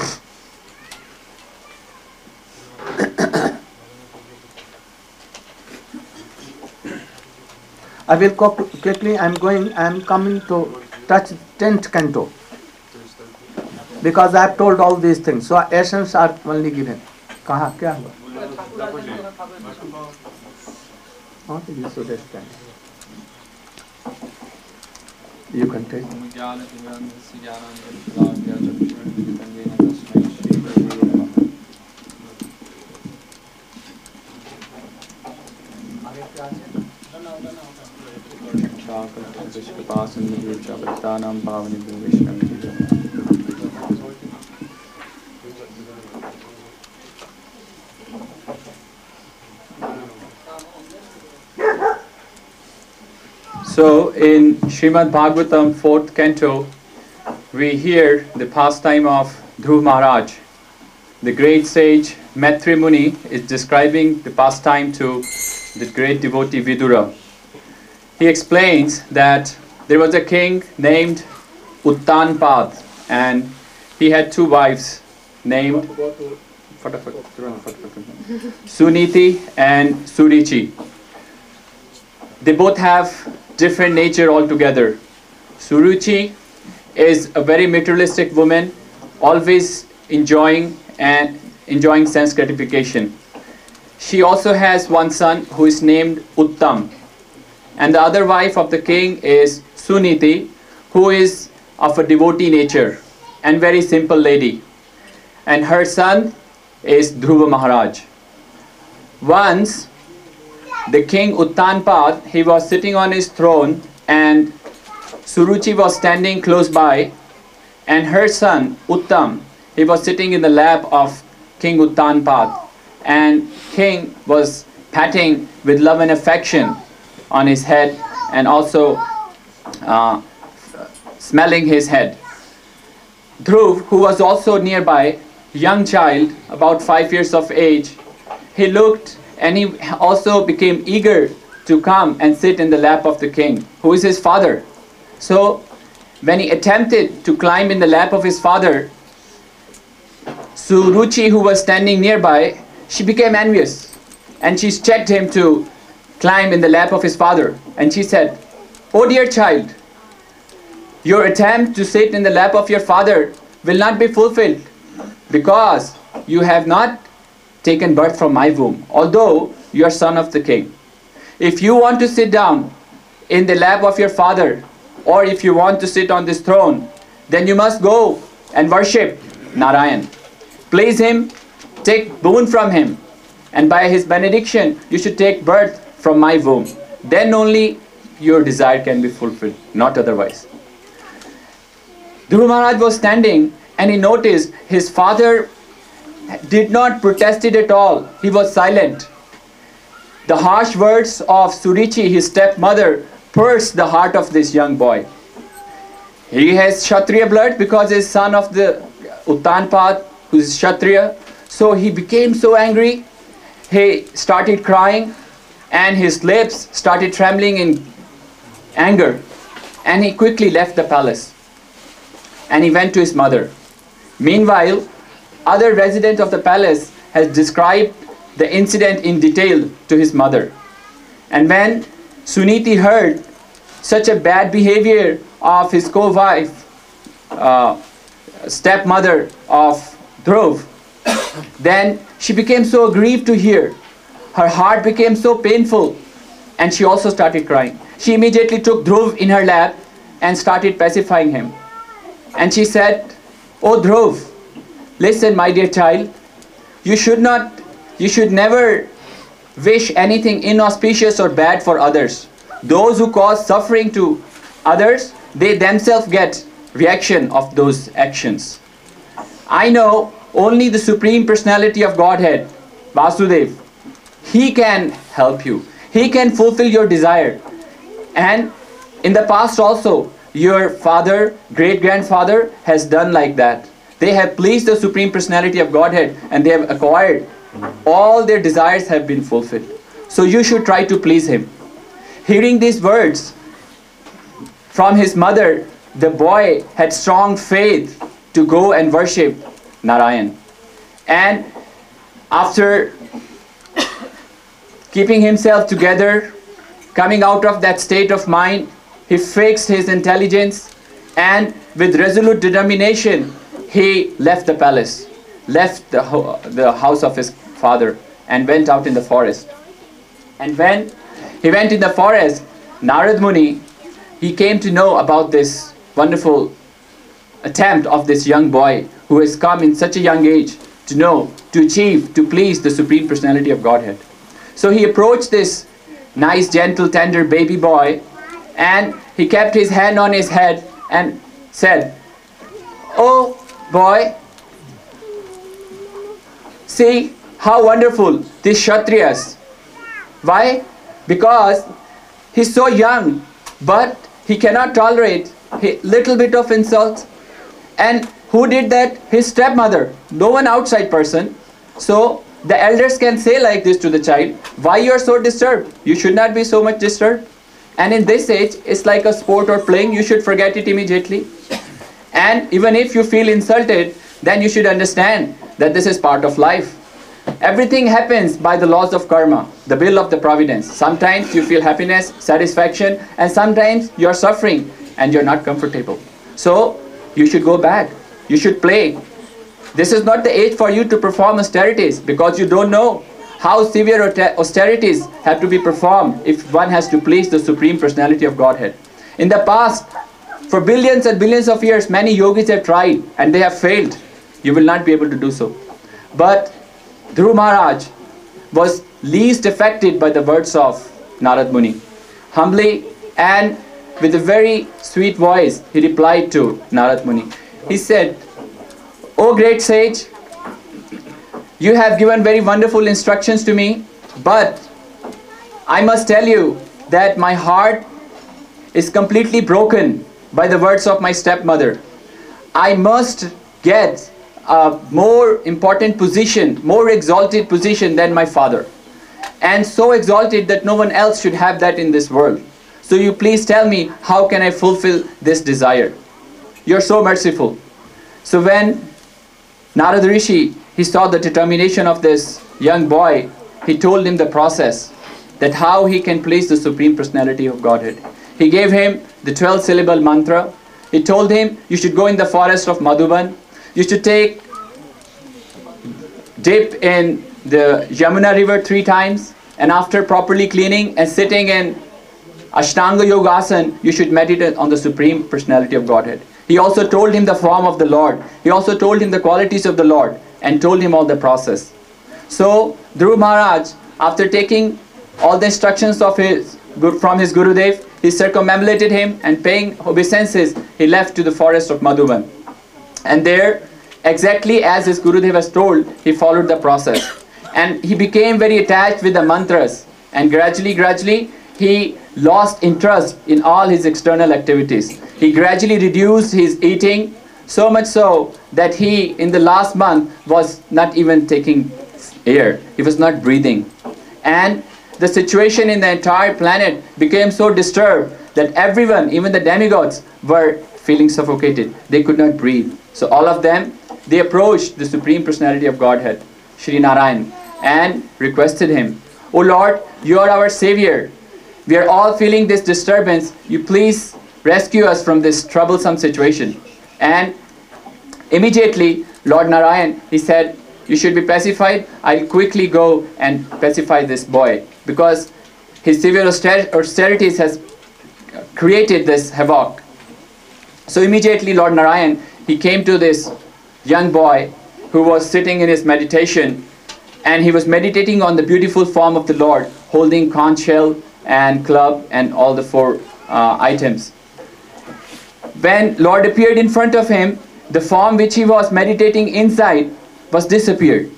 I will go quickly. I am going. I am coming to touch tenth canto because I have told all these things. So essence are only given. कहाँ क्या हुआ? हाँ तो you should understand. You can take. So in Srimad Bhagavatam, fourth canto, we hear the pastime of Dhruva Maharaj. The great sage Maitri Muni is describing the pastime to the great devotee Vidura. He explains that there was a king named Uttanpad, and he had two wives named Suniti and Surichi. They both have different nature altogether. Suruchi is a very materialistic woman, always enjoying and enjoying sense gratification. She also has one son who is named Uttam, and the other wife of the king is Suniti, who is of a devotee nature and very simple lady, and her son is Dhruva Maharaj. Once the king Uttanpad, he was sitting on his throne and Suruchi was standing close by, and her son Uttam, he was sitting in the lap of King Uttanpad, and king was patting with love and affection on his head and also uh, smelling his head. Dhruv, who was also nearby, young child, about five years of age, he looked and he also became eager to come and sit in the lap of the king, who is his father. So when he attempted to climb in the lap of his father, Suruchi, who was standing nearby, she became envious and she checked him to climb in the lap of his father, and she said, "Oh dear child, your attempt to sit in the lap of your father will not be fulfilled because you have not taken birth from my womb, although you are son of the king. If you want to sit down in the lap of your father, or if you want to sit on this throne, then you must go and worship Narayan. Please him, take boon from him, and by his benediction you should take birth from my womb. Then only your desire can be fulfilled, not otherwise." Dhruv Maharaj was standing and he noticed his father did not protest it at all. He was silent. The harsh words of Suruchi, his stepmother, pierced the heart of this young boy. He has Kshatriya blood because he is son of the Uttanpad, who is Kshatriya. So he became so angry, he started crying and his lips started trembling in anger, and he quickly left the palace and he went to his mother. Meanwhile, other resident of the palace has described the incident in detail to his mother. And when Suniti heard such a bad behavior of his co-wife, uh, stepmother of Dhruv, then she became so grieved to hear. Her heart became so painful and she also started crying. She immediately took Dhruv in her lap and started pacifying him. And she said, "Oh Dhruv, listen my dear child, you should not, you should never wish anything inauspicious or bad for others. Those who cause suffering to others, they themselves get reaction of those actions. I know only the Supreme Personality of Godhead, Vasudev, he can help you. He can fulfill your desire. And in the past also, your father, great-grandfather has done like that. They have pleased the Supreme Personality of Godhead and they have acquired. All their desires have been fulfilled. So you should try to please him." Hearing these words from his mother, the boy had strong faith to go and worship Narayan. And after keeping himself together, coming out of that state of mind, he fixed his intelligence and with resolute determination, he left the palace, left the, ho the house of his father and went out in the forest. And when he went in the forest, Narad Muni, he came to know about this wonderful attempt of this young boy who has come in such a young age to know, to achieve, to please the Supreme Personality of Godhead. So he approached this nice, gentle, tender baby boy and he kept his hand on his head and said, "Oh boy, see how wonderful these Kshatriyas." Why? Because he's so young, but he cannot tolerate a little bit of insult. And who did that? His stepmother, no one outside person. So the elders can say like this to the child, "Why you are so disturbed? You should not be so much disturbed." And in this age, it's like a sport or playing, you should forget it immediately. And even if you feel insulted, then you should understand that this is part of life. Everything happens by the laws of karma, the will of the providence. Sometimes you feel happiness, satisfaction, and sometimes you are suffering and you're not comfortable. So you should go back. You should play. This is not the age for you to perform austerities because you don't know how severe austerities have to be performed if one has to please the Supreme Personality of Godhead. In the past, for billions and billions of years, many yogis have tried and they have failed. You will not be able to do so. But Dhruv Maharaj was least affected by the words of Narad Muni. Humbly and with a very sweet voice, he replied to Narad Muni. He said, "O great sage, you have given very wonderful instructions to me, but I must tell you that my heart is completely broken by the words of my stepmother. I must get a more important position, more exalted position than my father, and so exalted that no one else should have that in this world. So you please tell me, how can I fulfill this desire? You're so merciful." So when Narad Rishi, he saw the determination of this young boy, he told him the process, that how he can please the Supreme Personality of Godhead. He gave him the twelve syllable mantra. He told him, you should go in the forest of Madhuban, you should take dip in the Yamuna river three times, and after properly cleaning and sitting in Ashtanga Yogasana, you should meditate on the Supreme Personality of Godhead. He also told him the form of the Lord. He also told him the qualities of the Lord and told him all the process. So Dhruv Maharaj, after taking all the instructions of his from his Gurudev, he circumambulated him, and paying obeisances, he left to the forest of Madhuban. And there, exactly as his Gurudev has told, he followed the process. And he became very attached with the mantras, and gradually, gradually, he lost interest in all his external activities. He gradually reduced his eating, so much so that he, in the last month, was not even taking air. He was not breathing. And the situation in the entire planet became so disturbed that everyone, even the demigods, were feeling suffocated. They could not breathe. So all of them, they approached the Supreme Personality of Godhead, Shri Narayan, and requested him, "O Lord, you are our savior. We are all feeling this disturbance. You please rescue us from this troublesome situation." And immediately, Lord Narayan, he said, "You should be pacified. I'll quickly go and pacify this boy, because his severe auster austerities has created this havoc." So immediately Lord Narayan, he came to this young boy who was sitting in his meditation, and he was meditating on the beautiful form of the Lord, holding conch shell and club and all the four uh, items. When Lord appeared in front of him, the form which he was meditating inside was disappeared.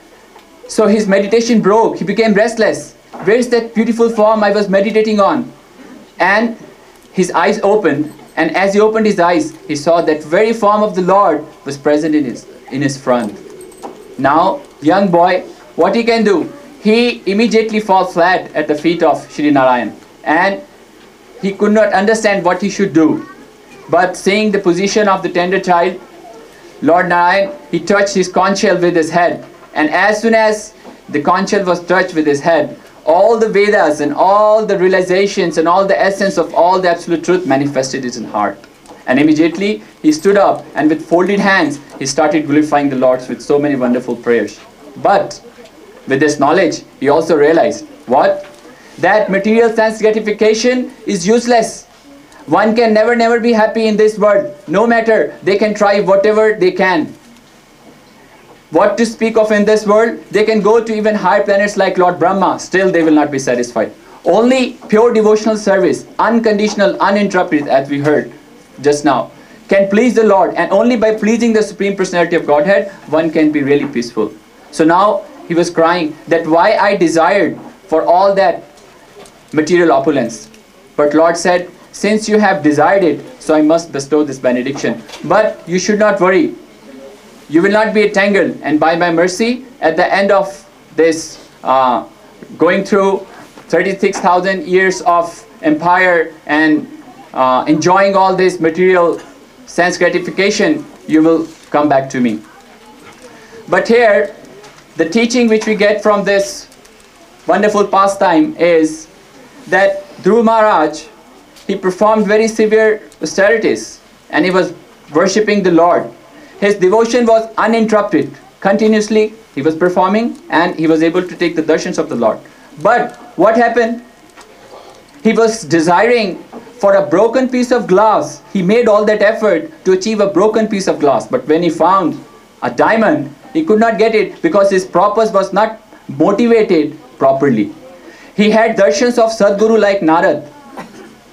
So his meditation broke. He became restless. Where is that beautiful form I was meditating on? And his eyes opened, and as he opened his eyes, he saw that very form of the Lord was present in his, in his front. Now, young boy, what he can do? He immediately falls flat at the feet of Shri Narayan, and he could not understand what he should do. But seeing the position of the tender child, Lord Narayan, he touched his conch shell with his head, and as soon as the conch shell was touched with his head, all the Vedas and all the realizations and all the essence of all the absolute truth manifested in his heart. And immediately he stood up, and with folded hands he started glorifying the Lord with so many wonderful prayers. But with this knowledge, he also realized what? That material sense gratification is useless. One can never never be happy in this world, no matter they can try whatever they can. What to speak of in this world? They can go to even higher planets like Lord Brahma, still they will not be satisfied. Only pure devotional service, unconditional, uninterrupted, as we heard just now, can please the Lord, and only by pleasing the Supreme Personality of Godhead, one can be really peaceful. So now he was crying that why I desired for all that material opulence. But Lord said, since you have desired it, so I must bestow this benediction. But you should not worry. You will not be entangled, and by my mercy, at the end of this, uh, going through thirty-six thousand years of empire and uh, enjoying all this material sense gratification, you will come back to me. But here, the teaching which we get from this wonderful pastime is that Dhruv Maharaj, he performed very severe austerities, and he was worshipping the Lord. His devotion was uninterrupted. Continuously he was performing, and he was able to take the darshans of the Lord. But what happened? He was desiring for a broken piece of glass. He made all that effort to achieve a broken piece of glass. But when he found a diamond, he could not get it because his purpose was not motivated properly. He had darshans of Sadguru like Narad,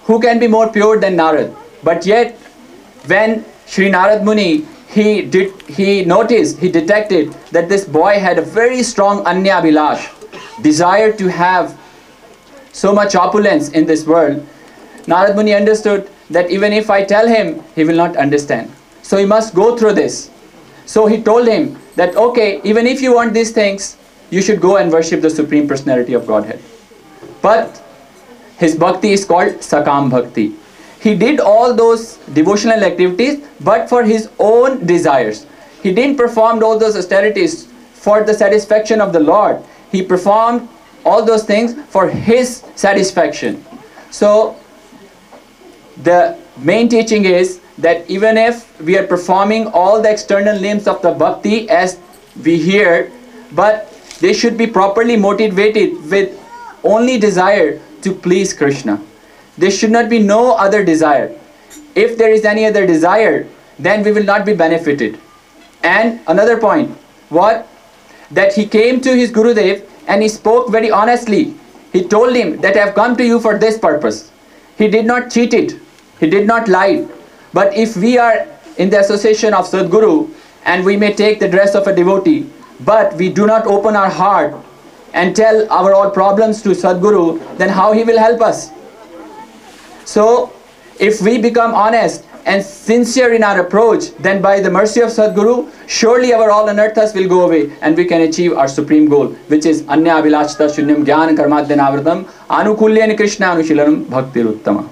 who can be more pure than Narad? But yet, when Sri Narad Muni, he did, he noticed, he detected that this boy had a very strong Anya Abhilash, desire to have so much opulence in this world. Narad Muni understood that even if I tell him, he will not understand. So he must go through this. So he told him that, okay, even if you want these things, you should go and worship the Supreme Personality of Godhead. But his bhakti is called Sakam Bhakti. He did all those devotional activities, but for his own desires. He didn't perform all those austerities for the satisfaction of the Lord. He performed all those things for his satisfaction. So the main teaching is that even if we are performing all the external limbs of the bhakti as we hear, but they should be properly motivated with only desire to please Krishna. There should not be no other desire. If there is any other desire, then we will not be benefited. And another point, what? That he came to his Gurudev and he spoke very honestly. He told him that I have come to you for this purpose. He did not cheat it. He did not lie. But if we are in the association of Sadguru and we may take the dress of a devotee, but we do not open our heart and tell our all problems to Sadguru, then how he will help us? So, if we become honest and sincere in our approach, then by the mercy of Sadguru, surely our all anarthas will go away and we can achieve our supreme goal, which is Anya Abhilashta Shunyam Gyan Karmadhyanavratam Anukulyan Krishna Anushilanam Bhaktiruttama.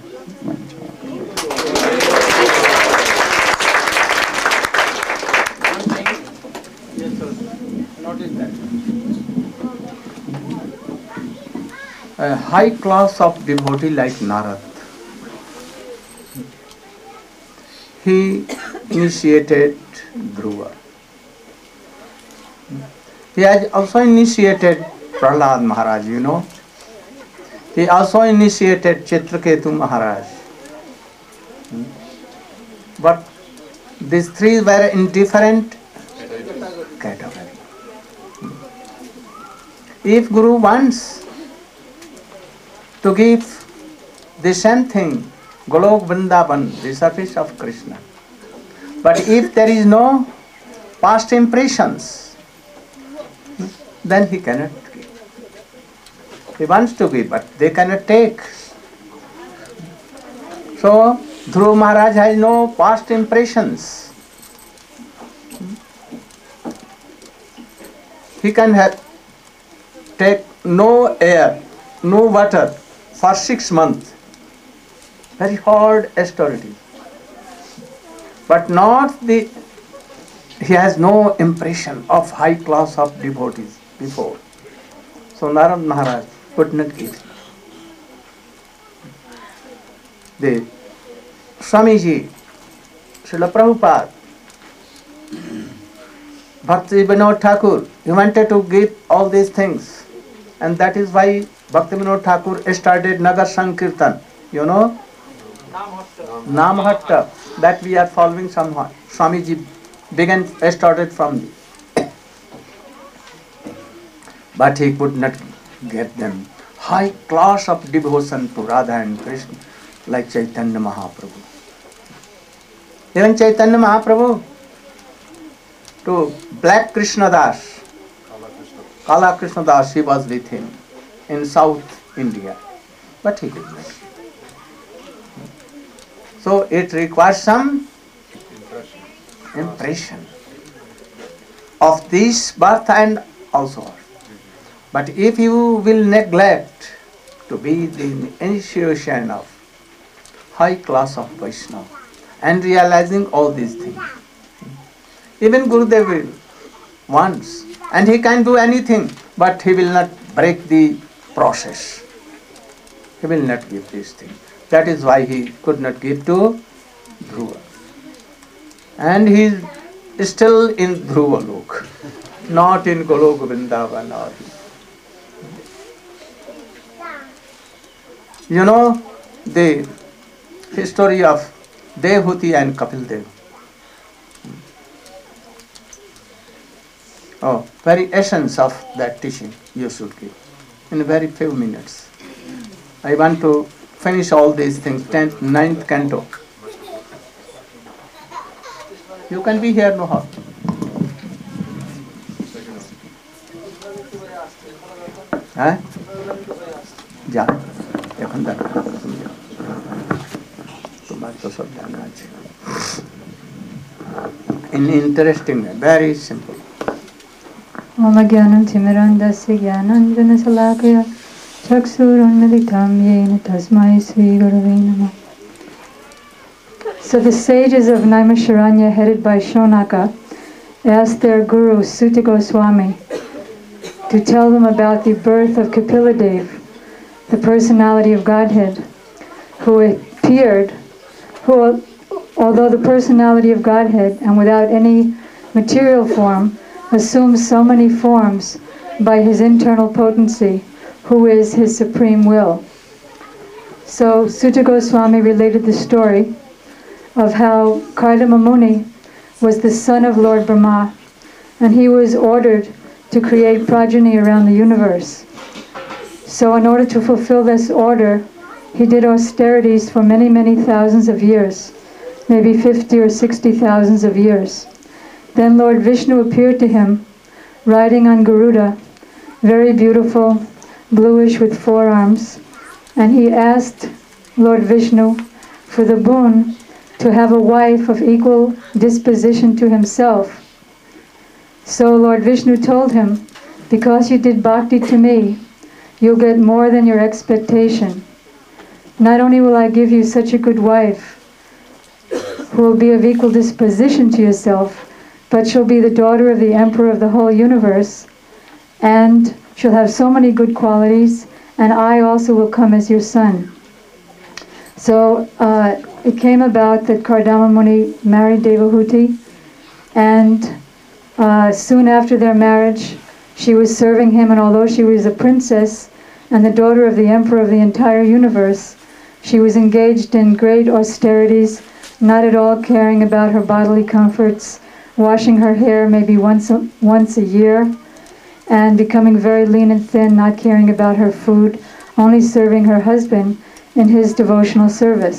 A high class of devotee like Narad, he initiated Dhruva. He has also initiated Prahlad Maharaj, you know. He also initiated Chitraketu Maharaj. But these three were in different category. If Guru wants to give the same thing, Golok Vrindavan, the service of Krishna. But if there is no past impressions, then he cannot give. He wants to give, but they cannot take. So, Dhruva Maharaj has no past impressions. He can have take no air, no water for six months. Very hard austerity. But not the, he has no impression of high class of devotees before. So Narad Maharaj could not give. The Swamiji, Srila Prabhupada, Bhakti Vinod Thakur, he wanted to give all these things. And that is why Bhakti Vinod Thakur started Nagar Sankirtan. You know? Namhatta, that we are following somehow. Swamiji began, started from the. But he could not get them. High class of devotion to Radha and Krishna, like Chaitanya Mahaprabhu. Even Chaitanya Mahaprabhu, to Black Krishna Das, Kala Krishna Das, he was with him in South India. But he could not. So it requires some impression of this birth and also. But if you will neglect to be the initiation of high class of Vaishnava and realizing all these things, even Gurudev will once, and he can do anything, but he will not break the process. He will not give these things. That is why he could not give to Dhruva. And he is still in Dhruva Lok, not in Golok Vrindavan or. You know the history of Devhuti and Kapil Dev. Oh, very essence of that teaching you should give in very few minutes. I want to finish all these things, tenth, ninth canto. You can be here, no harm. হ্যাঁ যা এখন দেখো তোমার তো সব জানা আছে interesting very simple Om Gyanam Timirandasya Gyananjana Salakaya Chaksurunmilitam Yena Tasmai Sri Gurave Namah. So the sages of Naimisharanya, headed by Shonaka, asked their guru Suta Goswami to tell them about the birth of Kapiladev, the personality of Godhead, who appeared, who, although the personality of Godhead and without any material form, assumes so many forms by his internal potency, who is his supreme will. So Suta Goswami related the story of how Kardama Muni was the son of Lord Brahma, and he was ordered to create progeny around the universe. So in order to fulfill this order, he did austerities for many, many thousands of years, maybe fifty or sixty thousands of years. Then Lord Vishnu appeared to him, riding on Garuda, very beautiful, bluish with four arms, and he asked Lord Vishnu for the boon to have a wife of equal disposition to himself. So Lord Vishnu told him, because you did bhakti to me, you'll get more than your expectation. Not only will I give you such a good wife, who will be of equal disposition to yourself, but she'll be the daughter of the emperor of the whole universe, and she'll have so many good qualities, and I also will come as your son. So uh, it came about that Kardama Muni married Devahuti, and uh, soon after their marriage, she was serving him, and although she was a princess and the daughter of the emperor of the entire universe, she was engaged in great austerities, not at all caring about her bodily comforts, washing her hair maybe once a, once a year, and becoming very lean and thin, not caring about her food, only serving her husband in his devotional service.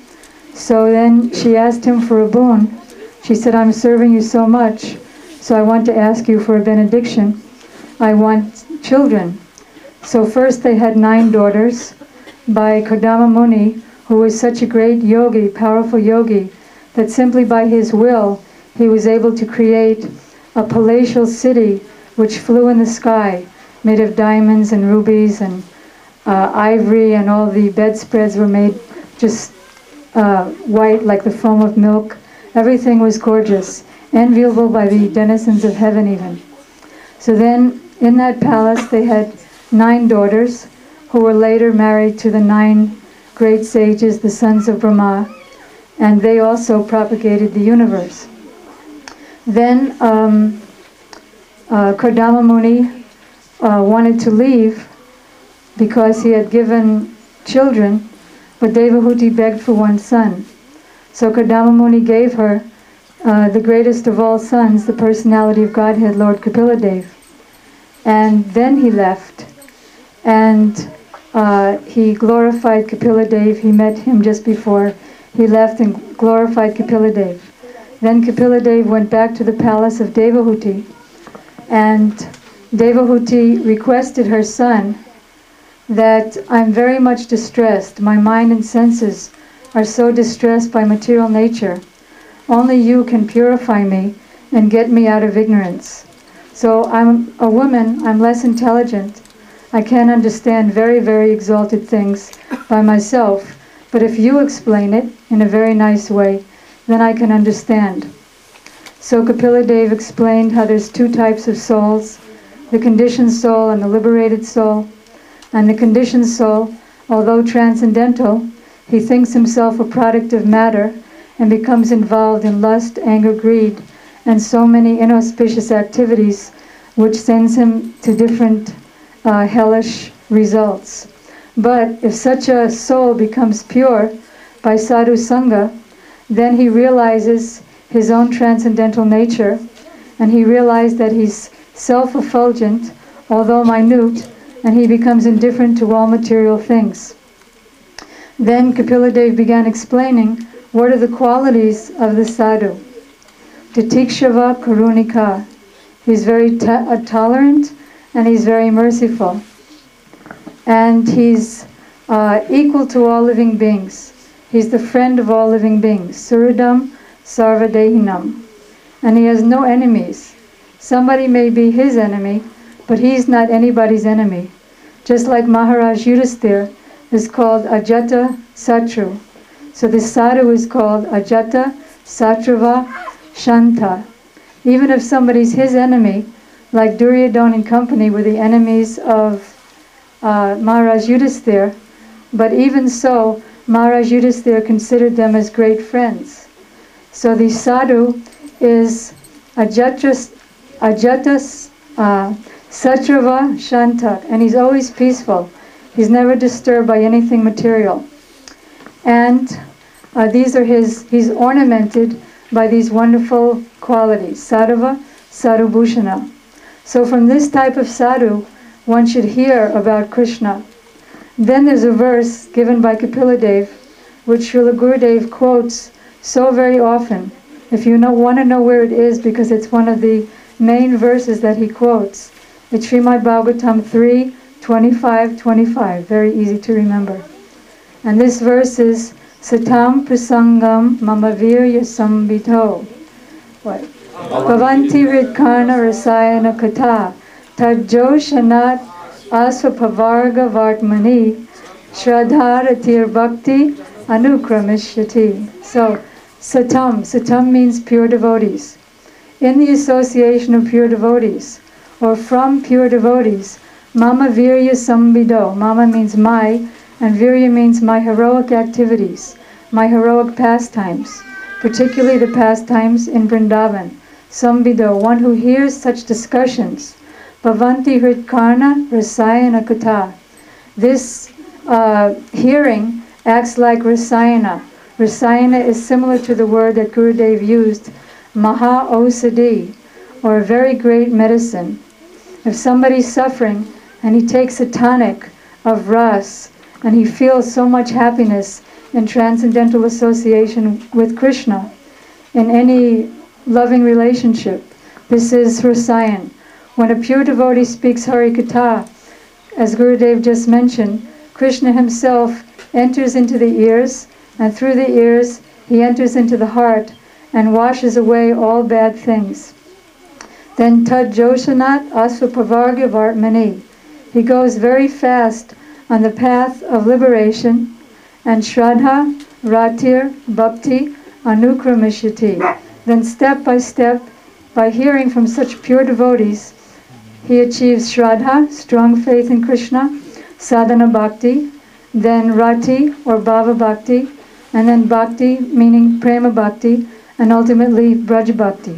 So then she asked him for a boon. She said, I'm serving you so much, so I want to ask you for a benediction. I want children. So first they had nine daughters by Kardama Muni, who was such a great yogi, powerful yogi, that simply by his will he was able to create a palatial city which flew in the sky, made of diamonds and rubies and uh, ivory, and all the bedspreads were made just uh, white like the foam of milk. Everything was gorgeous, enviable by the denizens of heaven even. So then in that palace they had nine daughters who were later married to the nine great sages, the sons of Brahma, and they also propagated the universe. Then um, uh, Kardama Muni uh, wanted to leave because he had given children, but Devahuti begged for one son. So Kardama Muni gave her uh, the greatest of all sons, the personality of Godhead, Lord Kapiladev. And then he left, and uh, he glorified Kapiladev. He met him just before he left and glorified Kapiladev. Then Kapiladev went back to the palace of Devahuti, and Devahuti requested her son that I'm very much distressed. My mind and senses are so distressed by material nature. Only you can purify me and get me out of ignorance. So I'm a woman, I'm less intelligent. I can't understand very, very exalted things by myself, but if you explain it in a very nice way, then I can understand. So Kapiladev explained how there's two types of souls, the conditioned soul and the liberated soul. And the conditioned soul, although transcendental, he thinks himself a product of matter and becomes involved in lust, anger, greed, and so many inauspicious activities which sends him to different uh, hellish results. But if such a soul becomes pure by sadhu sangha, then he realizes his own transcendental nature, and he realized that he's self-effulgent, although minute, and he becomes indifferent to all material things. Then Kapiladev began explaining what are the qualities of the sadhu. Titikshava Karunika. He's very t- uh, tolerant and he's very merciful. And he's uh, equal to all living beings. He's the friend of all living beings. Suradam Sarvadehinam. And he has no enemies. Somebody may be his enemy, but he's not anybody's enemy. Just like Maharaj Yudhisthira is called Ajata Satru. So this sadhu is called Ajata Satrava Shanta. Even if somebody's his enemy, like Duryodhana and company were the enemies of uh, Maharaj Yudhisthira, but even so, Maharaj Yudhisthira considered them as great friends. So the sadhu is Ajata, Ajata uh, Satrava Shanta, and he's always peaceful. He's never disturbed by anything material. And uh, these are his, he's ornamented by these wonderful qualities, Sadhava, Sadhubhushana. So from this type of sadhu, one should hear about Krishna. Then there's a verse given by Kapiladev, which Srila Gurudev quotes so very often. If you know, want to know where it is, because it's one of the main verses that he quotes, it's Srimad Bhagavatam three, twenty-five, twenty-five, very easy to remember. And this verse is Satam Prasangam Mamavirya Sambhito. What? Bhavanti Ridkarna Rasayana Kata Tajoshanat Asvapavarga Vartmani Shraddharatir Bhakti Anukramishyati. So, Satam, Satam means pure devotees. In the association of pure devotees, or from pure devotees, Mama Virya Sambhido. Mama means my, and Virya means my heroic activities, my heroic pastimes, particularly the pastimes in Vrindavan. Sambhido, one who hears such discussions. Bhavanti Hritkarna Rasayana Kata. This uh, hearing acts like Rasayana. Rasayana is similar to the word that Gurudev used, Maha Osadi, or a very great medicine. If somebody's suffering and he takes a tonic of ras and he feels so much happiness in transcendental association with Krishna, in any loving relationship, this is Rasayan. When a pure devotee speaks Harikatha, as Gurudev just mentioned, Krishna himself enters into the ears, and through the ears he enters into the heart and washes away all bad things. Then Tad Joshanat Asvapavarga Vartmani. He goes very fast on the path of liberation, and Shraddha, Ratir, Bhakti, Anukramishati. Then step by step, by hearing from such pure devotees, he achieves Shraddha, strong faith in Krishna, Sadhana Bhakti, then Rati or Bhava Bhakti, and then Bhakti meaning Prema Bhakti, and ultimately Braj Bhakti.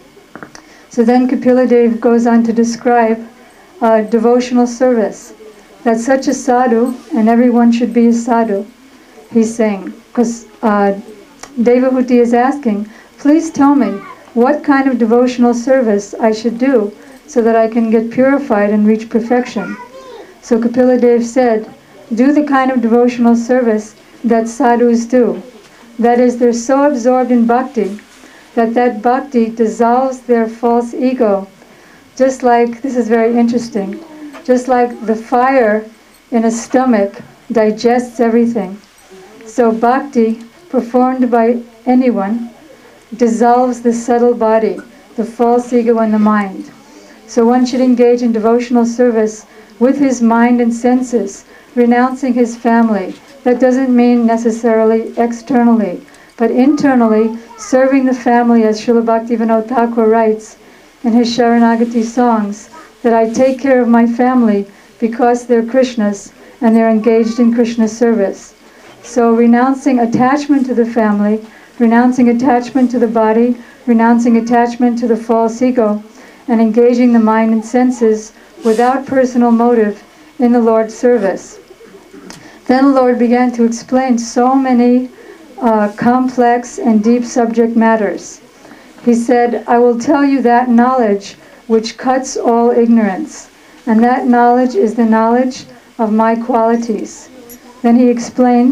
So then Kapiladev goes on to describe uh, devotional service, that such a sadhu, and everyone should be a sadhu, he's saying, because uh, Devahuti is asking, please tell me what kind of devotional service I should do so that I can get purified and reach perfection. So Kapiladev said, do the kind of devotional service that sadhus do. That is, they're so absorbed in bhakti that that bhakti dissolves their false ego. Just like, this is very interesting, just like the fire in a stomach digests everything. So bhakti, performed by anyone, dissolves the subtle body, the false ego and the mind. So one should engage in devotional service with his mind and senses, renouncing his family. That doesn't mean necessarily externally, but internally serving the family, as Srila Bhaktivinoda Thakur writes in his Sharanagati songs, that I take care of my family because they're Krishna's and they're engaged in Krishna's service. So renouncing attachment to the family, renouncing attachment to the body, renouncing attachment to the false ego, and engaging the mind and senses without personal motive in the Lord's service. Then the Lord began to explain so many uh, complex and deep subject matters. He said, I will tell you that knowledge which cuts all ignorance, and that knowledge is the knowledge of my qualities. Then he explains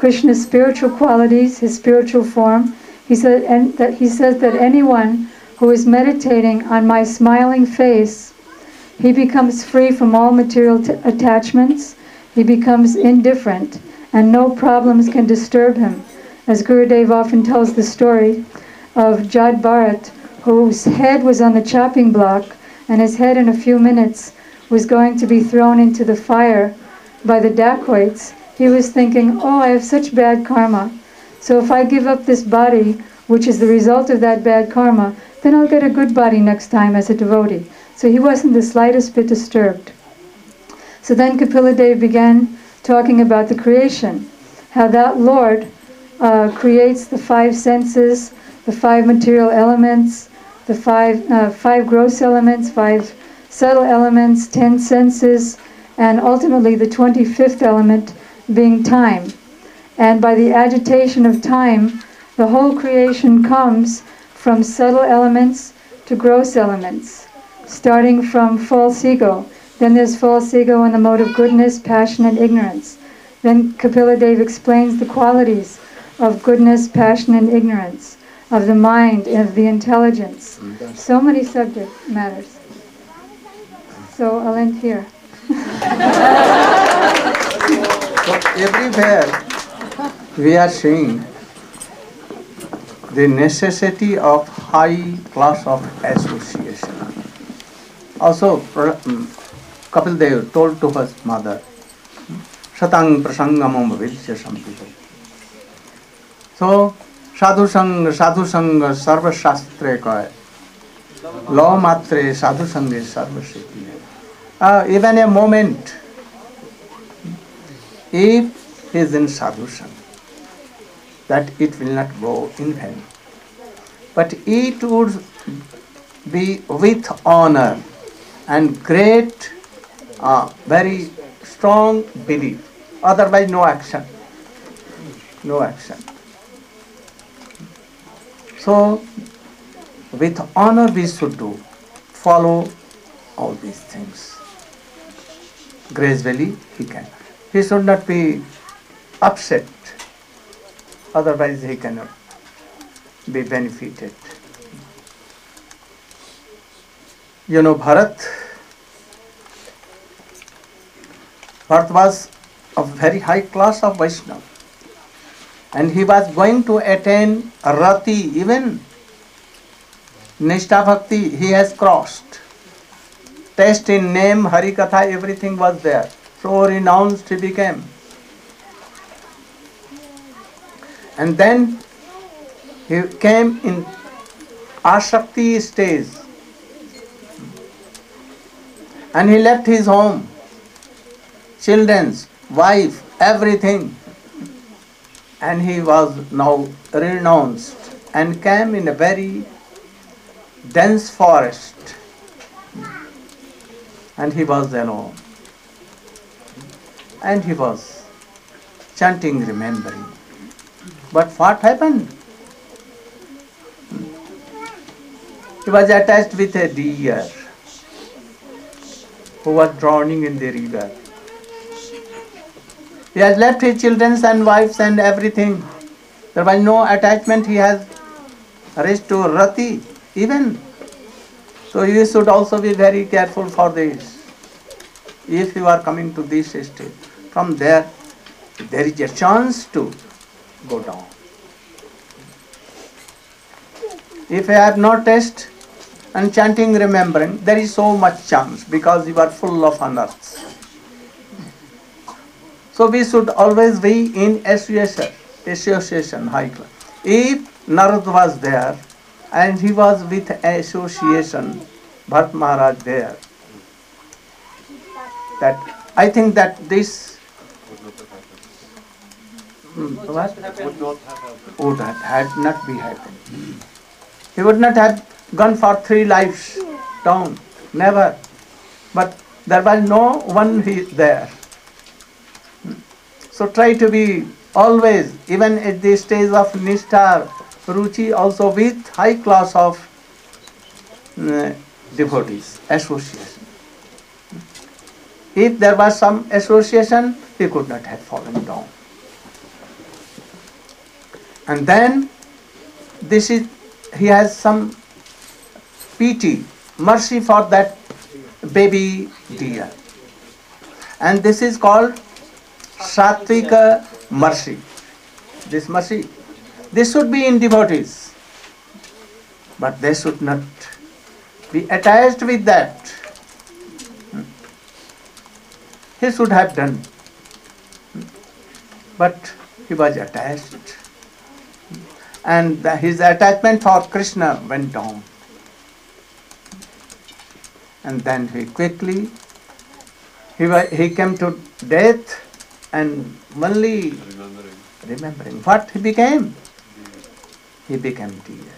Krishna's spiritual qualities, his spiritual form. He said, and that he says that anyone who is meditating on my smiling face, he becomes free from all material t- attachments. He becomes indifferent, and no problems can disturb him. As Gurudev often tells the story of Jad Bharat, whose head was on the chopping block, and his head in a few minutes was going to be thrown into the fire by the dacoits. He was thinking, oh, I have such bad karma. So if I give up this body, which is the result of that bad karma, then I'll get a good body next time as a devotee. So he wasn't the slightest bit disturbed. So then Kapila Dev began talking about the creation, how that Lord uh, creates the five senses, the five material elements, the five, uh, five gross elements, five subtle elements, ten senses, and ultimately the twenty-fifth element being time. And by the agitation of time, the whole creation comes from subtle elements to gross elements, starting from false ego. Then there's false ego in the mode of goodness, passion, and ignorance. Then Kapila Dev explains the qualities of goodness, passion, and ignorance, of the mind, of the intelligence. So many subject matters. So I'll end here. So everywhere we are seeing the necessity of high class of association. Also, Kapil Dev told to his mother, Satang prasangamam vilsya sampido. So, sadhu sang, sadhu sang, sarva shastre ka law matre sadhu sange sarva siddhi. Uh, even a moment, if he is in sadhu sang, that it will not go in vain. But it would be with honor and great, uh, very strong belief. Otherwise, no action. No action. So, with honor we should do, follow all these things. Gradually he can. He should not be upset. Otherwise he cannot be benefited. You know, Bharat, Bharat was of very high class of Vaishnava. And he was going to attain Rati, even Nishtha Bhakti, he has crossed. Taste in name, Hari Katha, everything was there. So renounced he became. And then he came in Ashakti stage. And he left his home, children, wife, everything. And he was now renounced and came in a very dense forest. And he was alone. And he was chanting, remembering. But what happened? He was attached with a deer who was drowning in the river. He has left his children and wives and everything. There was no attachment. He has reached to Rati even. So you should also be very careful for this. If you are coming to this state, from there, there is a chance to go down. If you have no taste and chanting, remembering, there is so much chance because you are full of unearths. So we should always be in association, association, high class. If Narad was there and he was with association, Bharat Maharaj there, that I think that this hmm, what? Would not have happened. would have had not be happened. He would not have gone for three lives down, never. But there was no one he there. So try to be always, even at the stage of Nishtha, Ruchi, also with high class of uh, devotees, association. If there was some association, he could not have fallen down. And then this is, he has some pity, mercy for that baby deer. And this is called Satvika mercy. This mercy, this should be in devotees, but they should not be attached with that. He should have done, but he was attached, and his attachment for Krishna went down. And then he quickly, he, wa- he came to death, and only Remembering. remembering what he became. He became deer.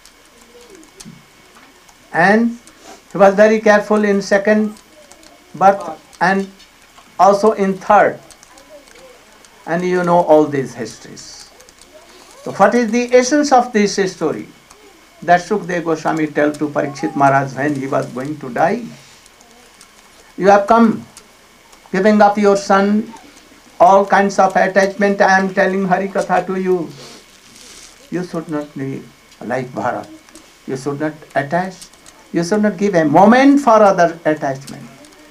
And he was very careful in second birth and also in third. And you know all these histories. So what is the essence of this story? That Sukadeva Goswami told to Parikshit Maharaj when he was going to die. You have come, giving up your son, all kinds of attachment. I am telling Hari Katha to you. You should not be like Bharat. You should not attach. You should not give a moment for other attachment.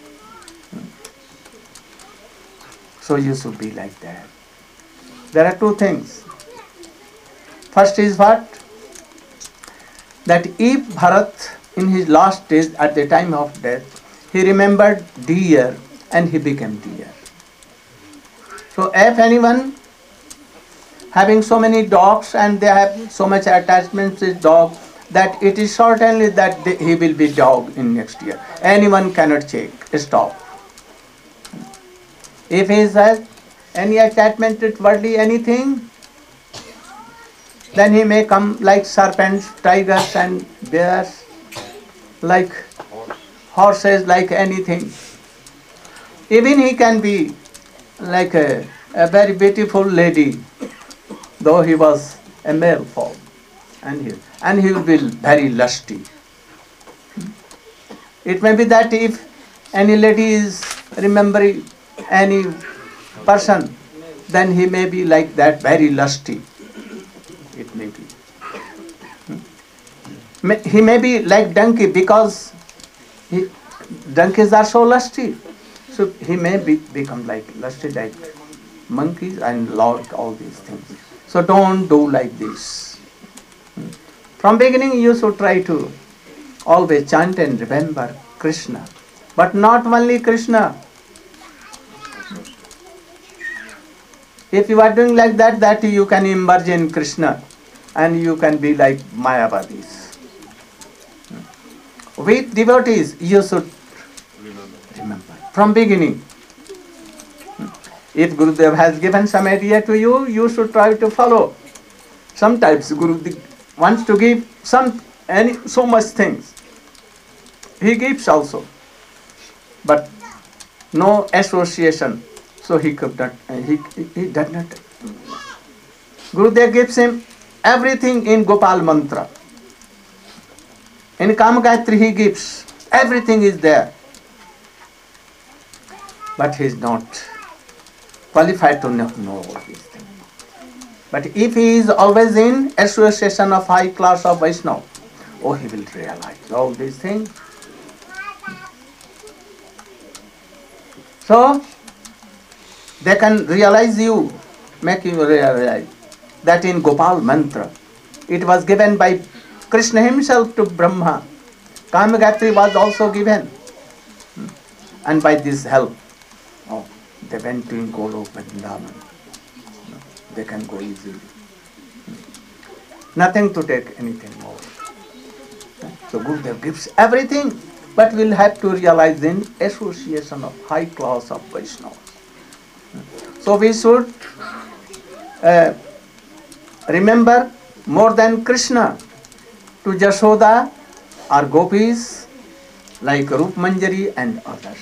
So you should be like that. There are two things. First is what? That if Bharat in his last days at the time of death, he remembered deer and he became deer. So if anyone having so many dogs and they have so much attachment with dog, that it is certainly that they, he will be dog in next year. Anyone cannot check, stop. If he has any attachment with worldly anything, then he may come like serpents, tigers and bears, like horses, like anything. Even he can be like a, a very beautiful lady, though he was a male form, and he, and he will be very lusty. It may be that if any lady is remembering any person, then he may be like that, very lusty. It may be. May- He may be like donkey because he, donkeys are so lusty. So he may be, become like lusty like monkeys and lord all these things. So don't do like this. From beginning you should try to always chant and remember Krishna. But not only Krishna. If you are doing like that, that you can emerge in Krishna and you can be like Mayavadis. With devotees, you should remember from beginning. If Gurudev has given some idea to you, you should try to follow. Sometimes Gurudev wants to give some any so much things. He gives also, but no association. So he could not. He he, he did not. Gurudev gives him everything in Gopal Mantra. In Kama Gayatri he gives everything is there, but he is not qualified to know, know all these things. But if he is always in association of high class of Vaishnava, oh, he will realize all these things. So they can realize you, make you realize that in Gopal Mantra, it was given by Krishna himself to Brahma. Kama Gayatri was also given. And by this help, oh, they went to Golok Vrindavan. They can go easily. Nothing to take anything more. So Gurudev gives everything, but we'll have to realize in association of high class of Vaishnavas. So we should uh, remember more than Krishna to Jashoda or gopis like Rup Manjari and others.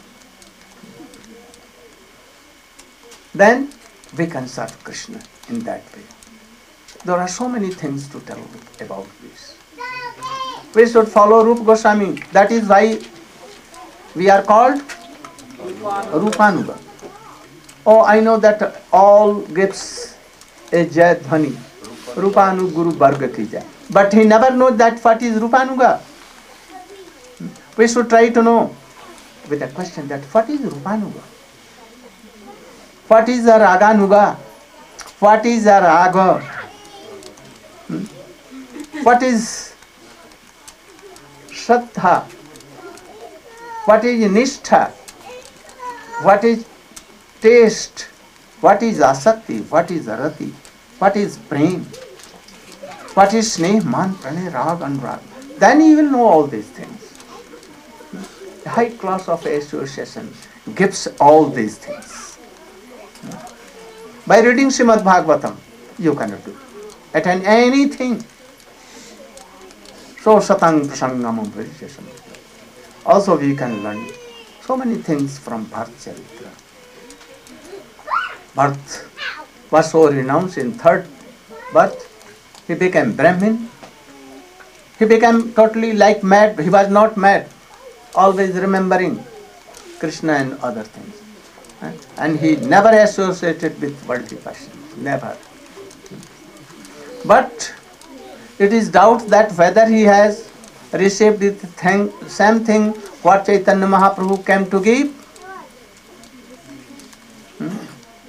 Then we can serve Krishna in that way. There are so many things to tell about this. We should follow Rupa Goswami. That is why we are called Rupanuga. Oh, I know that all gives a Jai Dhani. Rupanu Guru Varga ki jai. But he never knows that what is Rupanuga. We should try to know with a question that what is Rupanuga? What is the Raganuga? What is the Raga? Hmm? What is Shraddha? What is Nishtha? What is taste? What is Asakti? What is Rati? What is Prem? What is Sneh, Man, Pranay, Rag, Anurag? Then you will know all these things. The high class of association gives all these things. By reading Srimad Bhagavatam, you cannot do. Attain anything. So Satang Prasangamam Virisesam. Also we can learn so many things from Bharat Charitra. Bharat was so renounced in third birth. He became Brahmin. He became totally like mad. He was not mad. Always remembering Krishna and other things. And he never associated with worldly passions. Never. But it is doubt that whether he has received the thing, same thing what Chaitanya Mahaprabhu came to give. Hmm?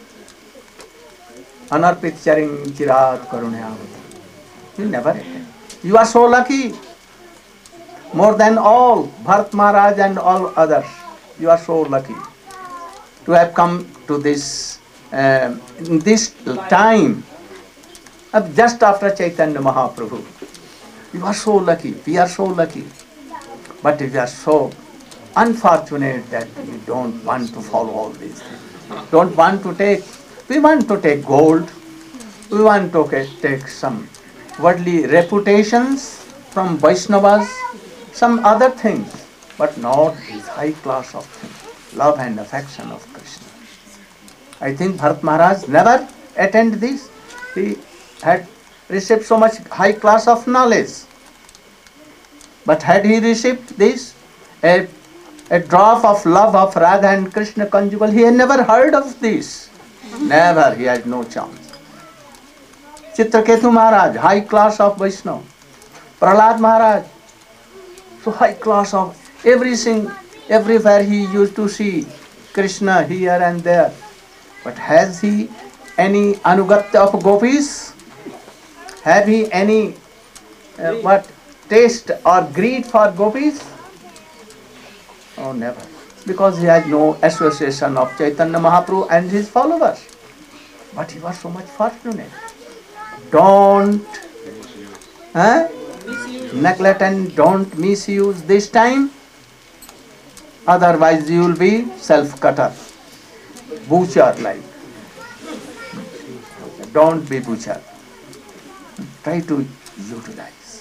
Anarpit charing chirat karunyavati. You never attend. You are so lucky. More than all, Bharat Maharaj and all others. You are so lucky to have come to this uh, in this time uh, just after Chaitanya Mahaprabhu. You are so lucky. We are so lucky. But we are so unfortunate that we don't want to follow all these things. Don't want to take. We want to take gold. We want to take some worldly reputations from Vaishnavas, some other things, but not this high class of things, love and affection of Krishna. I think Bharat Maharaj never attained this. He had received so much high class of knowledge. But had he received this, a, a drop of love of Radha and Krishna conjugal, he had never heard of this. Never, he had no chance. Chitraketu Maharaj, high class of Vaishnava. Prahlad Maharaj, so high class of everything, everywhere he used to see Krishna here and there. But has he any anugatya of gopis? Have he any uh, what taste or greed for gopis? Oh, never. Because he has no association of Chaitanya Mahaprabhu and his followers. But he was so much fortunate. Don't huh? neglect and don't misuse this time. Otherwise you will be self-cutter. Butcher like. Don't be butcher. Try to utilize.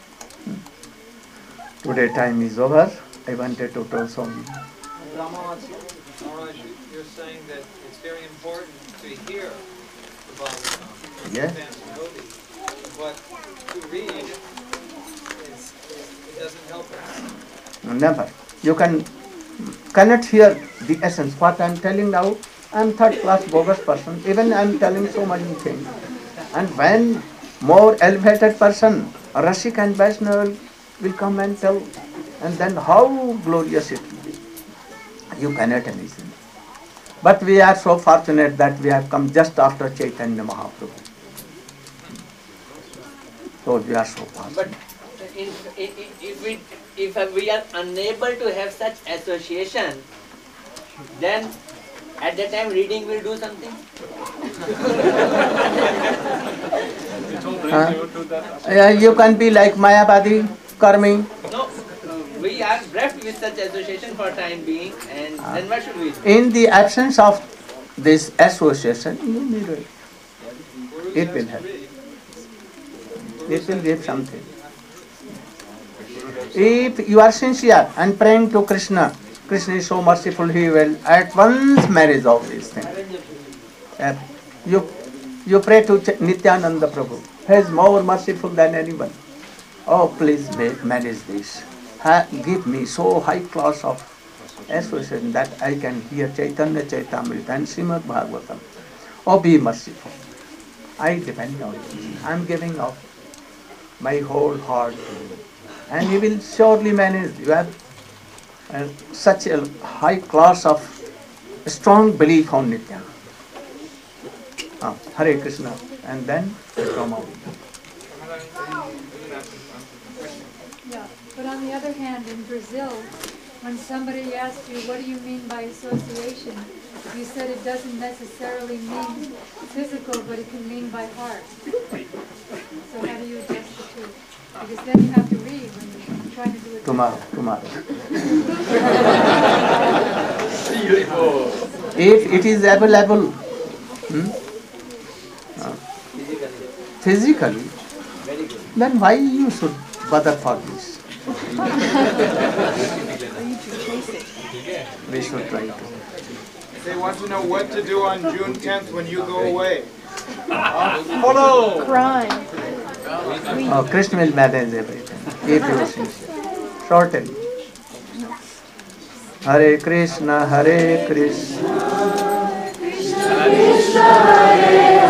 Today time is over. I wanted to tell some. Maharaj, you're saying that it's very important to hear the Bhagavatam, Yeah. but to read is, it doesn't help us. Never. You can cannot hear the essence. What I am telling now, I am third class bogus person. Even I am telling so many things. And when more elevated person, Rashik and Vaishnava will come and tell, and then how glorious it will be. You cannot imagine. But we are so fortunate that we have come just after Chaitanya Mahaprabhu. So we are so fortunate. But in, in, if, we, if we are unable to have such association, then at that time reading will do something. Uh, uh, you can be like Mayavadi, Karmi. No, we are bereft with such association for time being, and Ah. then what should we do? In the absence of this association, you need it. It will help. It will give something. If you are sincere and praying to Krishna, Krishna is so merciful, he will at once manage all these things. Uh, you, you pray to Ch- Nityananda Prabhu, he is more merciful than anyone. Oh, please make, manage this. Ha, give me so high class of association that I can hear Chaitanya Chaitamrita and Srimad Bhagavatam. Oh, be merciful. I depend on you. I am giving of my whole heart to you. And you will surely manage. You have uh, such a high class of strong belief on Nitya. Ah, Hare Krishna. And then come out. Yeah, but on the other hand, in Brazil, when somebody asked you, what do you mean by association, you said it doesn't necessarily mean physical, but it can mean by heart. So how do you adjust the two? Because then you have to read when you're trying to do it. Tomorrow, tomorrow. If it is available hmm, uh, physically, then why you should bother for this? We should try to. They want to know what to do on June tenth when you go away. Uh, follow! Crying. Oh, Krishna will manage everything. If you sincere. Shorten. Hare Krishna, Hare Krishna. Krishna Krishna, Hare